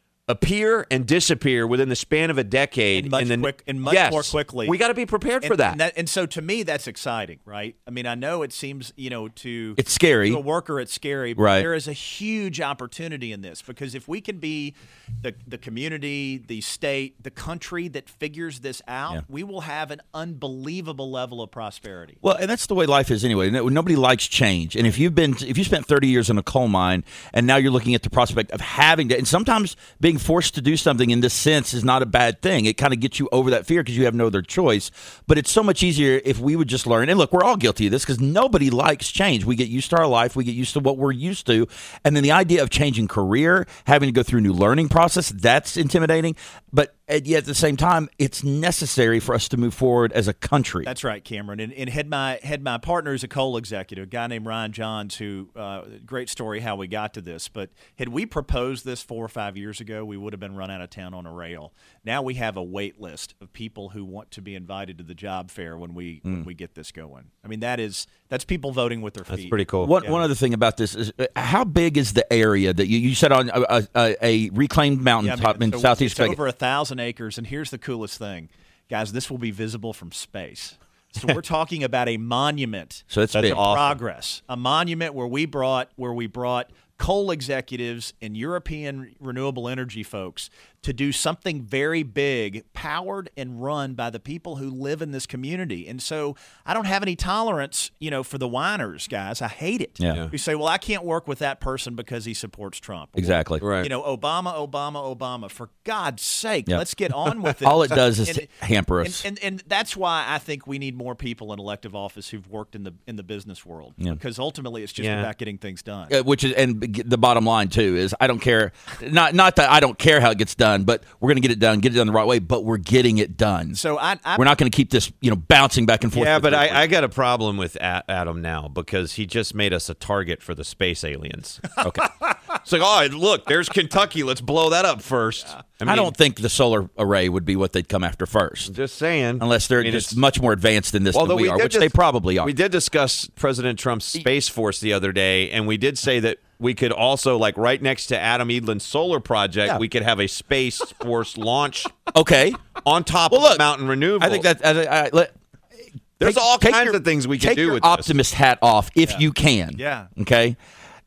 appear and disappear within the span of a decade. And much in the, quick- and much yes, more quickly. We got to be prepared for And, that. and that. And so to me, that's exciting, right? I mean, I know it seems, you know, to It's scary. to a worker, it's scary, but Right. there is a huge opportunity in this, because if we can be the the community, the state, the country that figures this out, Yeah. we will have an unbelievable level of prosperity. Well, and that's the way life is anyway. No- Nobody likes change. And if you've been, if you spent thirty years in a coal mine, and now you're looking at the prospect of having to, and sometimes being forced to do something in this sense is not a bad thing. It kind of gets you over that fear because you have no other choice. But it's so much easier if we would just learn. And look, we're all guilty of this because nobody likes change. We get used to our life. We get used to what we're used to. And then the idea of changing career, having to go through a new learning process, that's intimidating. But yet at the same time, it's necessary for us to move forward as a country. That's right, Cameron. And, and had my had my partner is a coal executive, a guy named Ryan Johns, who uh, great story how we got to this. But had we proposed this four or five years ago, we would have been run out of town on a rail. Now we have a wait list of people who want to be invited to the job fair when we when we get this going. I mean, that is that's people voting with their feet. That's pretty cool. One, Yeah. one other thing about this is uh, how big is the area that you, you said on a, a, a reclaimed Yeah, mountaintop man, in so southeast it's Vegas? over a thousand acres, and here's the coolest thing, guys. This will be visible from space. So we're talking about a monument. So it's That's big. awesome. Progress, a monument where we brought where we brought coal executives and European renewable energy folks to do something very big, powered and run by the people who live in this community. And so I don't have any tolerance, you know, for the whiners, guys. I hate it. Yeah. Yeah. You say, well, I can't work with that person because he supports Trump. Exactly. Right. You know, Obama, Obama, Obama. For God's sake, Yep. let's get on with it. All it does is And- hamper and, us. and, and that's why I think we need more people in elective office who've worked in the in the business world, because ultimately it's just Yeah. about getting things done. Uh, which is, and b- the bottom line too is, I don't care. Not not that I don't care how it gets done, but we're going to get it done, get it done the right way. But we're getting it done. So I, I We're not going to keep this, you know, bouncing back and forth. Yeah, with but it. I, I got a problem with A- Adam now because he just made us a target for the space aliens. okay. It's like, oh, look, there's Kentucky. Let's blow that up first. I, mean, I don't think the solar array would be what they'd come after first, Just saying. unless they're I mean, just it's- much more advanced than this Although than we, are, did which dis- they probably are. We did discuss President Trump's Space Force the other day, and we did say that we could also, like right next to Adam Edlin's solar project, Yeah. we could have a Space Force launch Okay. on top Well, of look, Mountain Renewable. I think that I, I, let, There's take- all take kinds your- of things we can take do your with this. optimist hat off if you can. Yeah. Okay.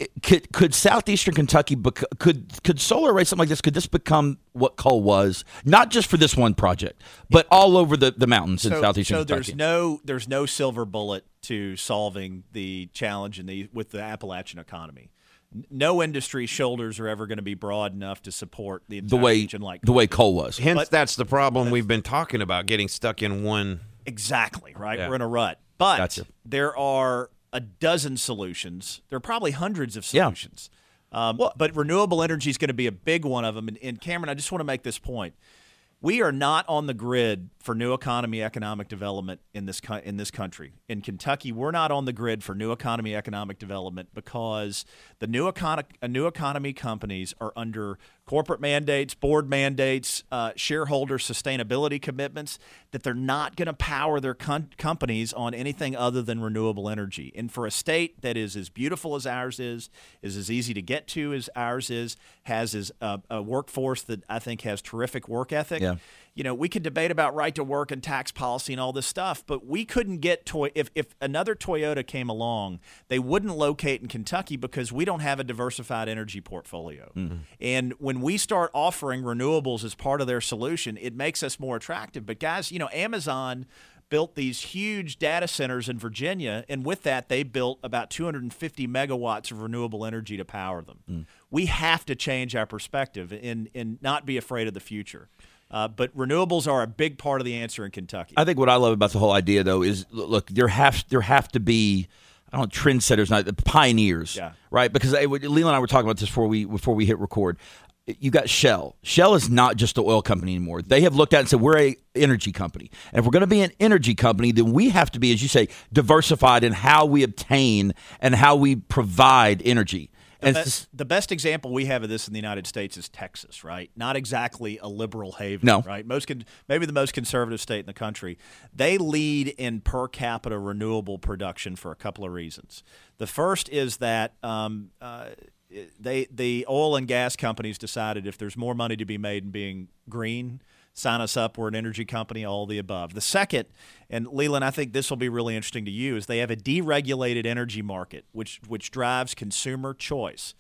could could southeastern Kentucky bec- could could solar array something like this? Could this become what coal was, not just for this one project, but all over the, the mountains so, in southeastern so Kentucky? So there's no there's no silver bullet to solving the challenge in the with the Appalachian economy. No industry shoulders are ever going to be broad enough to support the entire the way region like the way coal was. Hence, But- that's the problem we've been talking about, getting stuck in one. Exactly, right? Yeah. We're in a rut. But Gotcha. there are a dozen solutions. There are probably hundreds of Yeah. solutions. Um, but renewable energy is going to be a big one of them. And, and Cameron, I just want to make this point. We are not on the grid for new economy economic development in this co- in this country. In Kentucky, we're not on the grid for new economy economic development because the new econ- uh, new economy companies are under corporate mandates, board mandates, uh, shareholder sustainability commitments that they're not going to power their com- companies on anything other than renewable energy. And for a state that is as beautiful as ours is, is as easy to get to as ours is, has as a, a workforce that I think has terrific work ethic. Yeah. You know, we could debate about right to work and tax policy and all this stuff, but we couldn't get toy if if another Toyota came along, they wouldn't locate in Kentucky because we don't have a diversified energy portfolio. Mm-hmm. And when we start offering renewables as part of their solution, it makes us more attractive. But guys, you know, Amazon built these huge data centers in Virginia, and with that, they built about two hundred fifty megawatts of renewable energy to power them. Mm. We have to change our perspective and and not be afraid of the future. Uh, but renewables are a big part of the answer in Kentucky. I think what I love about the whole idea, though, is look, there have there have to be, I don't know, trendsetters, not pioneers, yeah. right? Because I, Leland and I were talking about this before we before we hit record. You got Shell. Shell is not just an oil company anymore. They have looked at it and said, we're an energy company. And if we're going to be an energy company, then we have to be, as you say, diversified in how we obtain and how we provide energy. The, and best, the best example we have of this in the United States is Texas, right? Not exactly a liberal haven, no. right? Most con- maybe the most conservative state in the country. They lead in per capita renewable production for a couple of reasons. The first is that um, uh, they the oil and gas companies decided if there's more money to be made in being green, sign us up. We're an energy company, all the above. The second, and Leland, I think this will be really interesting to you, is they have a deregulated energy market, which which drives consumer choice.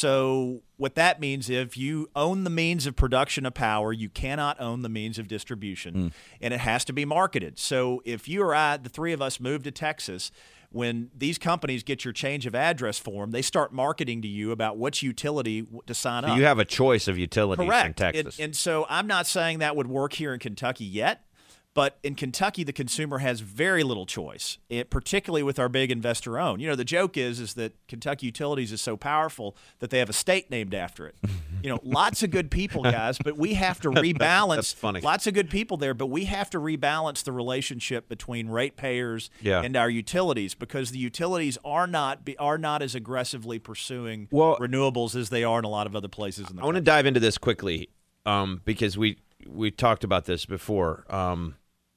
So what that means, if you own the means of production of power, you cannot own the means of distribution, mm. and it has to be marketed. So if you or I, the three of us, move to Texas, when these companies get your change of address form, they start marketing to you about which utility to sign so up. You have a choice of utilities Correct. in Texas. And, and so I'm not saying that would work here in Kentucky yet, but in Kentucky, the consumer has very little choice, it, particularly with our big investor-owned. You know, the joke is is that Kentucky Utilities is so powerful that they have a state named after it. You know, lots of good people, guys, but we have to rebalance. That's funny. Lots of good people there, but we have to rebalance the relationship between ratepayers yeah. and our utilities because the utilities are not be, are not as aggressively pursuing well, renewables as they are in a lot of other places in the I want to dive into this quickly um, because we we talked about this before. Um,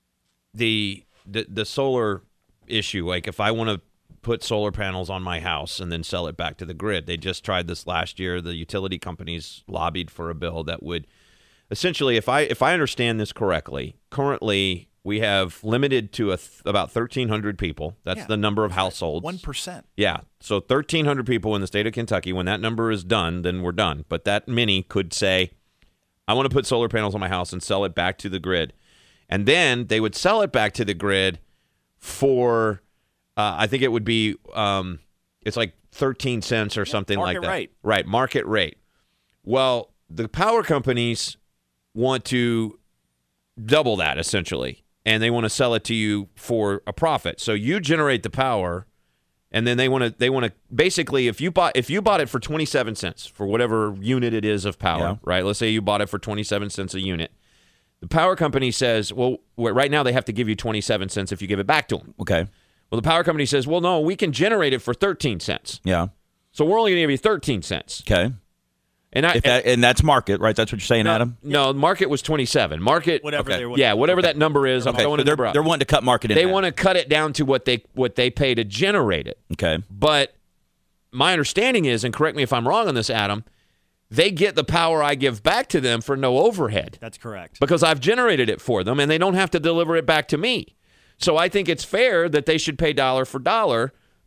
the, the the solar issue, like if I want to put solar panels on my house and then sell it back to the grid. They just tried this last year. The utility companies lobbied for a bill that would essentially, if I if I understand this correctly, currently we have limited to a th- about thirteen hundred people. That's yeah. the number of households. one percent. Yeah. So thirteen hundred people in the state of Kentucky. When that number is done, then we're done. But that many could say, I want to put solar panels on my house and sell it back to the grid. And then they would sell it back to the grid for, uh, I think it would be, um, it's like thirteen cents or yeah, something like that. Market rate. Right, market rate. Well, the power companies want to double that, essentially, and they want to sell it to you for a profit. So you generate the power, and then they want to, they want to, basically, if you bought if you bought it for twenty-seven cents for whatever unit it is of power, yeah. right? Let's say you bought it for twenty-seven cents a unit. The power company says, well, right now they have to give you twenty-seven cents if you give it back to them. Okay. Well, the power company says, well, no, we can generate it for thirteen cents. Yeah. So we're only going to give you thirteen cents. Okay. And I if that, and that's market, right? That's what you're saying, no, Adam? No, market was twenty-seven. Market, Whatever okay. they were. yeah, whatever okay. that number is. I'm okay. throwing so a they're, number out. they're wanting to cut market in They half. want to cut it down to what they what they pay to generate it. Okay. But my understanding is, and correct me if I'm wrong on this, Adam, they get the power I give back to them for no overhead. That's correct. Because I've generated it for them, and they don't have to deliver it back to me. So I think it's fair that they should pay dollar for dollar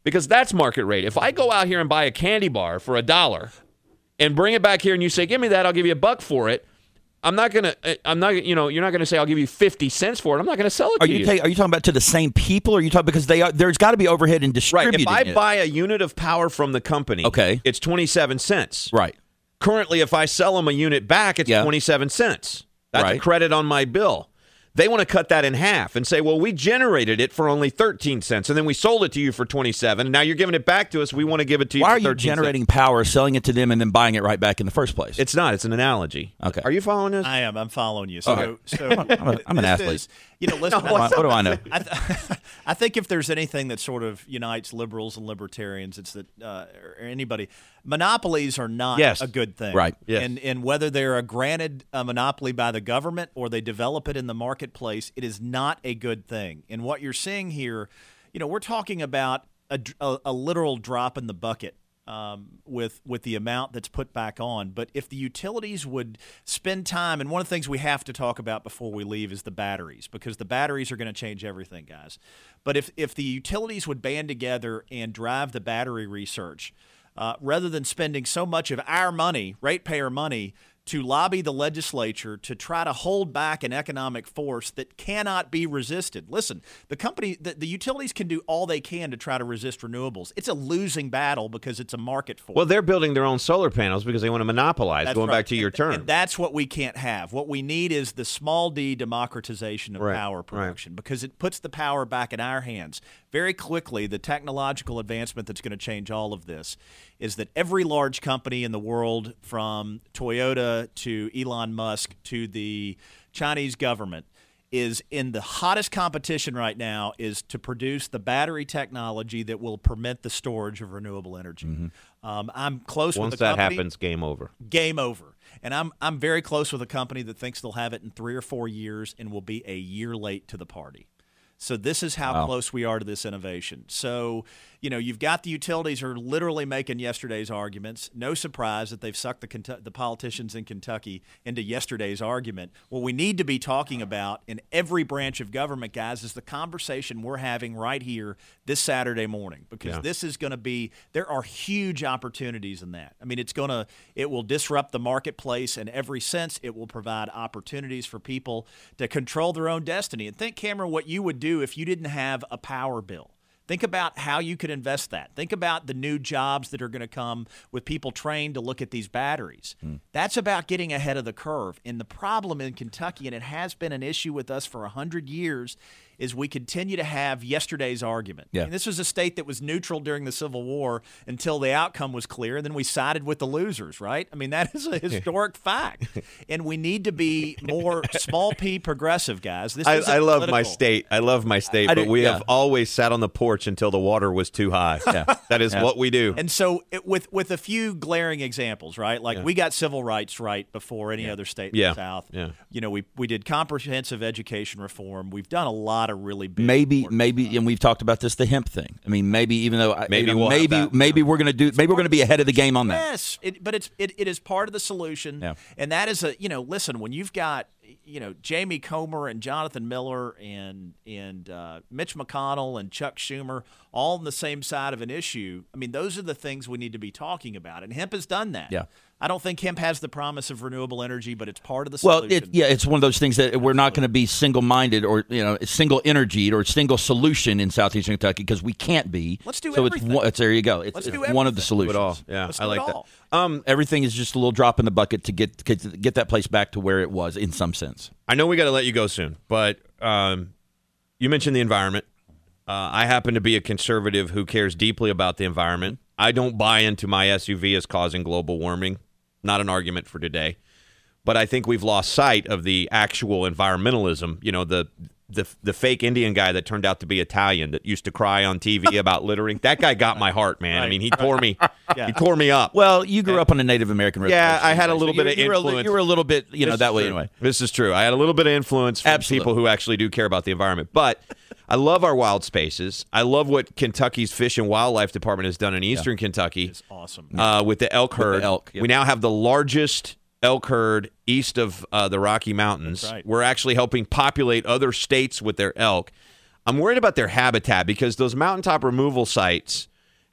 because that's market rate. If I go out here and buy a candy bar for a dollar and bring it back here and you say, give me that, I'll give you a buck for it, I'm not going to, I'm not, you know, you're not going to say I'll give you fifty cents for it. I'm not going to sell it Are to you. you. Ta- are you talking about to the same people, or are you talking because they are, there's got to be overhead in Right. distributing If I it. buy a unit of power from the company, Okay. it's twenty-seven cents. Right. Currently, if I sell them a unit back, it's Yeah. twenty-seven cents. That's a Right. credit on my bill. They want to cut that in half and say, well, we generated it for only thirteen cents, and then we sold it to you for twenty-seven, and now you're giving it back to us. We want to give it to you Why for are you thirteen generating cents. power, selling it to them, and then buying it right back in the first place? It's not. It's an analogy. Okay. Are you following this? I am. I'm following you. So, Okay. so I'm a- I'm an this athlete. is- you know, listen. what, what do I know? I, th- I think if there's anything that sort of unites liberals and libertarians, it's that uh, or anybody monopolies are not Yes. a good thing, Right. Yes. And and whether they're a granted a monopoly by the government or they develop it in the marketplace, it is not a good thing. And what you're seeing here, you know, we're talking about a, a, a literal drop in the bucket. Um, with with the amount that's put back on. But if the utilities would spend time, and one of the things we have to talk about before we leave is the batteries, because the batteries are going to change everything, guys. But if, if the utilities would band together and drive the battery research, uh, rather than spending so much of our money, ratepayer money, to lobby the legislature to try to hold back an economic force that cannot be resisted. Listen, the company, the, the utilities can do all they can to try to resist renewables. It's a losing battle because it's a market force. Well, they're building their own solar panels because they want to monopolize, That's going right. back to your And- term. And that's what we can't have. What we need is the small d democratization of Right, power right. production because it puts the power back in our hands. Very quickly, the technological advancement that's going to change all of this is that every large company in the world, from Toyota to Elon Musk to the Chinese government, is in the hottest competition right now is to produce the battery technology that will permit the storage of renewable energy. Um, I'm close Once with the that company. happens, game over. Game over. And I'm I'm very close with a company that thinks they'll have it in three or four years and will be a year late to the party. So this is how Wow. close we are to this innovation. So, you know, you've got the utilities are literally making yesterday's arguments. No surprise that they've sucked the Kentu- the politicians in Kentucky into yesterday's argument. What we need to be talking about in every branch of government, guys, is the conversation we're having right here this Saturday morning, because Yeah. this is going to be – there are huge opportunities in that. I mean, it's going to – it will disrupt the marketplace in every sense. It will provide opportunities for people to control their own destiny. And think, Cameron, what you would do if you didn't have a power bill. Think about how you could invest that. Think about the new jobs that are going to come with people trained to look at these batteries. Mm. That's about getting ahead of the curve. And the problem in Kentucky, and it has been an issue with us for one hundred years, is we continue to have yesterday's argument. Yeah. And this was a state that was neutral during the Civil War until the outcome was clear, and then we sided with the losers, right? I mean, that is a historic fact. And we need to be more small p progressive, guys. This I, isn't I love my political. state. I love my state, I but do- we yeah. have always sat on the porch until the water was too high. Yeah. That is Yeah. what we do. And so, it, with with a few glaring examples, right? Like we got civil rights right before any other state in Yeah. the South. Yeah. You know, we we did comprehensive education reform. We've done a lot of really big Maybe, work. maybe, and we've talked about this, the hemp thing. I mean, maybe even though I- Maybe you know, we'll have maybe, that. maybe we're going to do, maybe we're going to be ahead of the game on that. Yes, it, but it's it, it is part of the solution, Yeah. and that is a you know listen, when you've got you know Jamie Comer and Jonathan Miller and and uh, Mitch McConnell and Chuck Schumer all on the same side of an issue. I mean, those are the things we need to be talking about, and hemp has done that. Yeah. I don't think hemp has the promise of renewable energy, but it's part of the Well, solution. it, yeah, it's one of those things that we're not going to be single-minded or you know single energied or single solution in southeastern Kentucky because we can't be. Let's do so everything. It's, one- it's there you go. It's, Let's it's do one of the everything. Do solutions. it all. Yeah, Let's I do it like that. all. Um, Everything is just a little drop in the bucket to get get, get that place back to where it was in some sense. I know we got to let you go soon, but um, you mentioned the environment. Uh, I happen to be a conservative who cares deeply about the environment. I don't buy into my S U V as causing global warming. Not an argument for today. But I think we've lost sight of the actual environmentalism. You know, the the the fake Indian guy that turned out to be Italian that used to cry on T V about littering. That guy got my heart, man. I mean, he tore me. Yeah. He tore me up. Well, you grew up on a Native American reservation. Yeah, I had a anyway, little so bit of you, you were a li- influence. You were a little bit, you know, This that is way true. anyway. This is true. I had a little bit of influence from Absolutely. people who actually do care about the environment. But I love our wild spaces. I love what Kentucky's Fish and Wildlife Department has done in eastern Kentucky It's awesome. uh, with the elk With the herd. elk, yep. We now have the largest elk herd east of uh, the Rocky Mountains. That's right. We're actually helping populate other states with their elk. I'm worried about their habitat because those mountaintop removal sites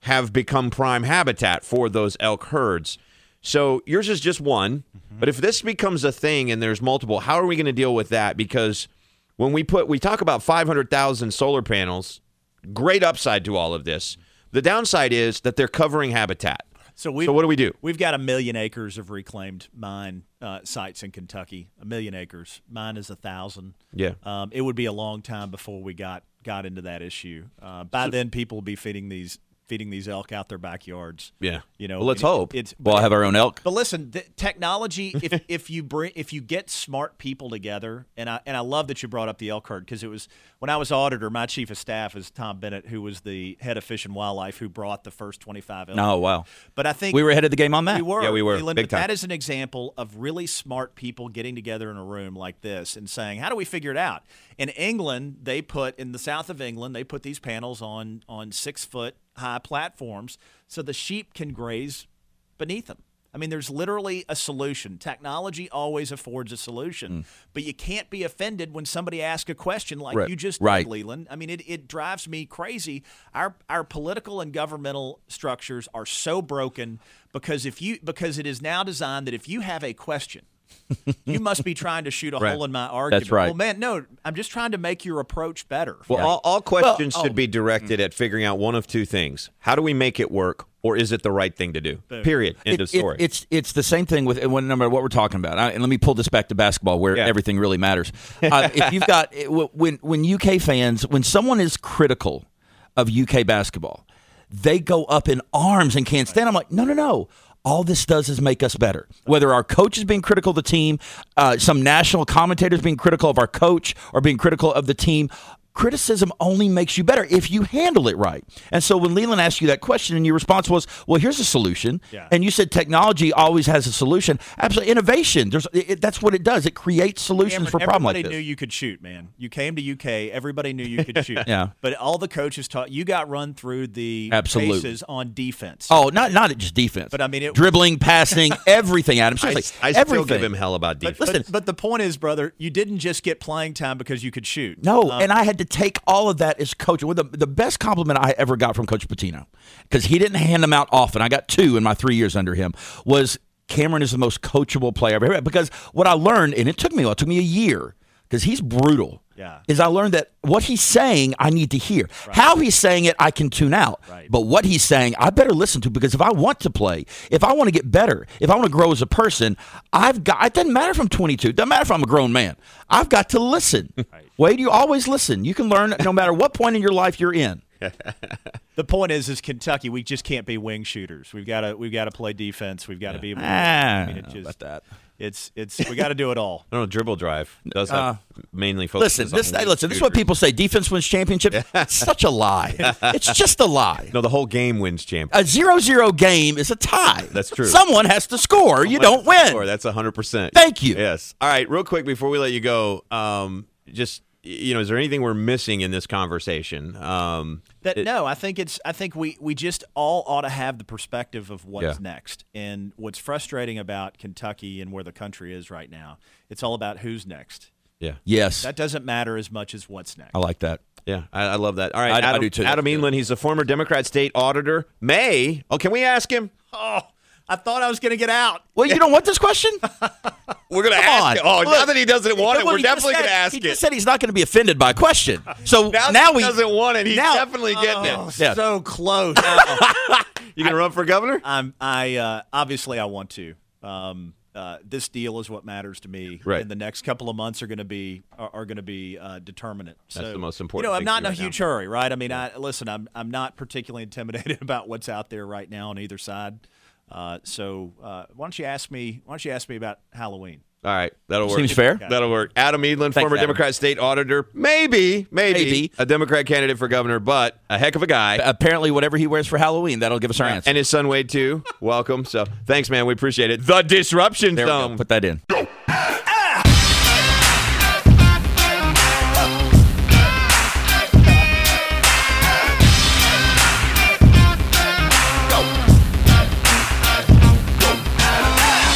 have become prime habitat for those elk herds. So yours is just one, mm-hmm. but if this becomes a thing and there's multiple, how are we going to deal with that? Because when we put we talk about five hundred thousand solar panels, great upside to all of this. The downside is that they're covering habitat. So, we so what do we do? We've got a million acres of reclaimed mine uh, sites in Kentucky. A million acres. Mine is a thousand. Yeah. Um, it would be a long time before we got got into that issue. Uh, by so, then, people will be feeding these feeding these elk out their backyards. Yeah. You know. Well, let's it, hope. It's we'll have our own elk. But listen, the technology. If if you bring if you get smart people together, and I and I love that you brought up the elk herd, because it was when I was auditor, my chief of staff is Tom Bennett, who was the head of Fish and Wildlife, who brought the first twenty-five elk. Oh wow! But I think we were ahead of the game on that. We were. Yeah, we were. Leland, Big but time. that is an example of really smart people getting together in a room like this and saying, "How do we figure it out?" In England, they put in the south of England, they put these panels on on six foot high platforms so the sheep can graze beneath them. I mean, there's literally a solution. Technology always affords a solution, mm. but you can't be offended when somebody asks a question like right. you just right. did, Leland. I mean, it, it drives me crazy. Our our political and governmental structures are so broken because if you because it is now designed that if you have a question, you must be trying to shoot a right. hole in my argument. That's right. Well, man, no, I'm just trying to make your approach better. Well, right? all, all questions well, should oh. be directed at figuring out one of two things. How do we make it work, or is it the right thing to do? Boom. Period. End It- of story. it- it's it's the same thing with when, no matter what we're talking about. I, and let me pull this back to basketball, where Yeah. everything really matters. Uh, if you've got when when U K fans, when someone is critical of U K basketball, they go up in arms and can't stand. I'm like, no, no, no. All this does is make us better. Whether our coach is being critical of the team, uh, some national commentators being critical of our coach or being critical of the team, criticism only makes you better if you handle it right. And so when Leland asked you that question and your response was, well, here's a solution. Yeah. And you said technology always has a solution. Absolutely. Innovation. There's it, that's what it does. It creates solutions Cameron, for problems like everybody this. knew you could shoot, man. You came to U K. Everybody knew you could shoot. Yeah. But all the coaches taught you got run through the Absolutely. paces on defense. Oh, not not just defense. But I mean, it- dribbling, passing, everything, Adam. I, Seriously, I still everything. give him hell about But, defense. but, but the point is, brother, you didn't just get playing time because you could shoot. No, Um, and I had to take all of that as coach. Well, the, the best compliment I ever got from Coach Pitino, because he didn't hand them out often. I got two in my three years under him, was Cameron is the most coachable player I've ever had. Because what I learned, and it took me, well, it took me a year, because he's brutal. Yeah. Is I learned that what he's saying, I need to hear. How he's saying it, I can tune out. Right. But what he's saying, I better listen to, because if I want to play, if I want to get better, if I want to grow as a person, I've got. It doesn't matter if I'm twenty-two. It doesn't matter if I'm a grown man. I've got to listen. Right. Wade, you always listen. You can learn no matter what point in your life you're in. The point is, is Kentucky, we just can't be wing shooters. We've got to, we've got to play defense. We've got to be able to. Ah, I mean, it I don't know just, about that. It's, it's, we got to do it all. I don't know, dribble drive does Uh, have mainly focus. Listen, this, hey, listen. This is what people say. Defense wins championships. It's such a lie. It's just a lie. No, the whole game wins champion. A zero-zero game is a tie. That's true. Someone has to score. You don't win. Or that's one hundred percent. Thank you. Yes. All right, real quick before we let you go, um, just, you know, is there anything we're missing in this conversation? Um, That it- no, I think it's. I think we we just all ought to have the perspective of what's Yeah. next. And what's frustrating about Kentucky and where the country is right now, it's all about who's next. Yeah. Yes. That doesn't matter as much as what's next. I like that. Yeah, I, I love that. All right, I- I Adam, do too. Adam That's good. Elam, he's a former Democrat state auditor. May, oh, can we ask him? Oh, I thought I was going to get out. Well, you don't want this question? We're going to Come ask on. him. Oh, now Look, that he doesn't want it, Well, we're he just definitely said- going to ask He it. just said he's not going to be offended by a question. So now, now that we he doesn't want it. He's now- definitely getting Oh, it. Yeah. so close. You going to run for governor? I'm. I uh, obviously I want to. Um, uh, this deal is what matters to me. Right. And the next couple of months are going to be are, are going to be uh, determinant. That's so, the most important You know, I'm thing not to in a you right huge now. hurry, right? I mean, I listen. I'm I'm not particularly intimidated about what's out there right now on either side. Uh, so uh, why don't you ask me? Why don't you ask me about Halloween? All right, that'll work. Seems fair. That'll work. Adam Edlin, Thanks, former Adam. Democrat state auditor, maybe, maybe, Maybe. a Democrat candidate for governor, but a heck of a guy. apparently whatever he wears for Halloween, that'll give us our answer. And his son Wade too. Welcome. So thanks, man. We appreciate it. The Disruption There we go. Zone. Put that in. Go.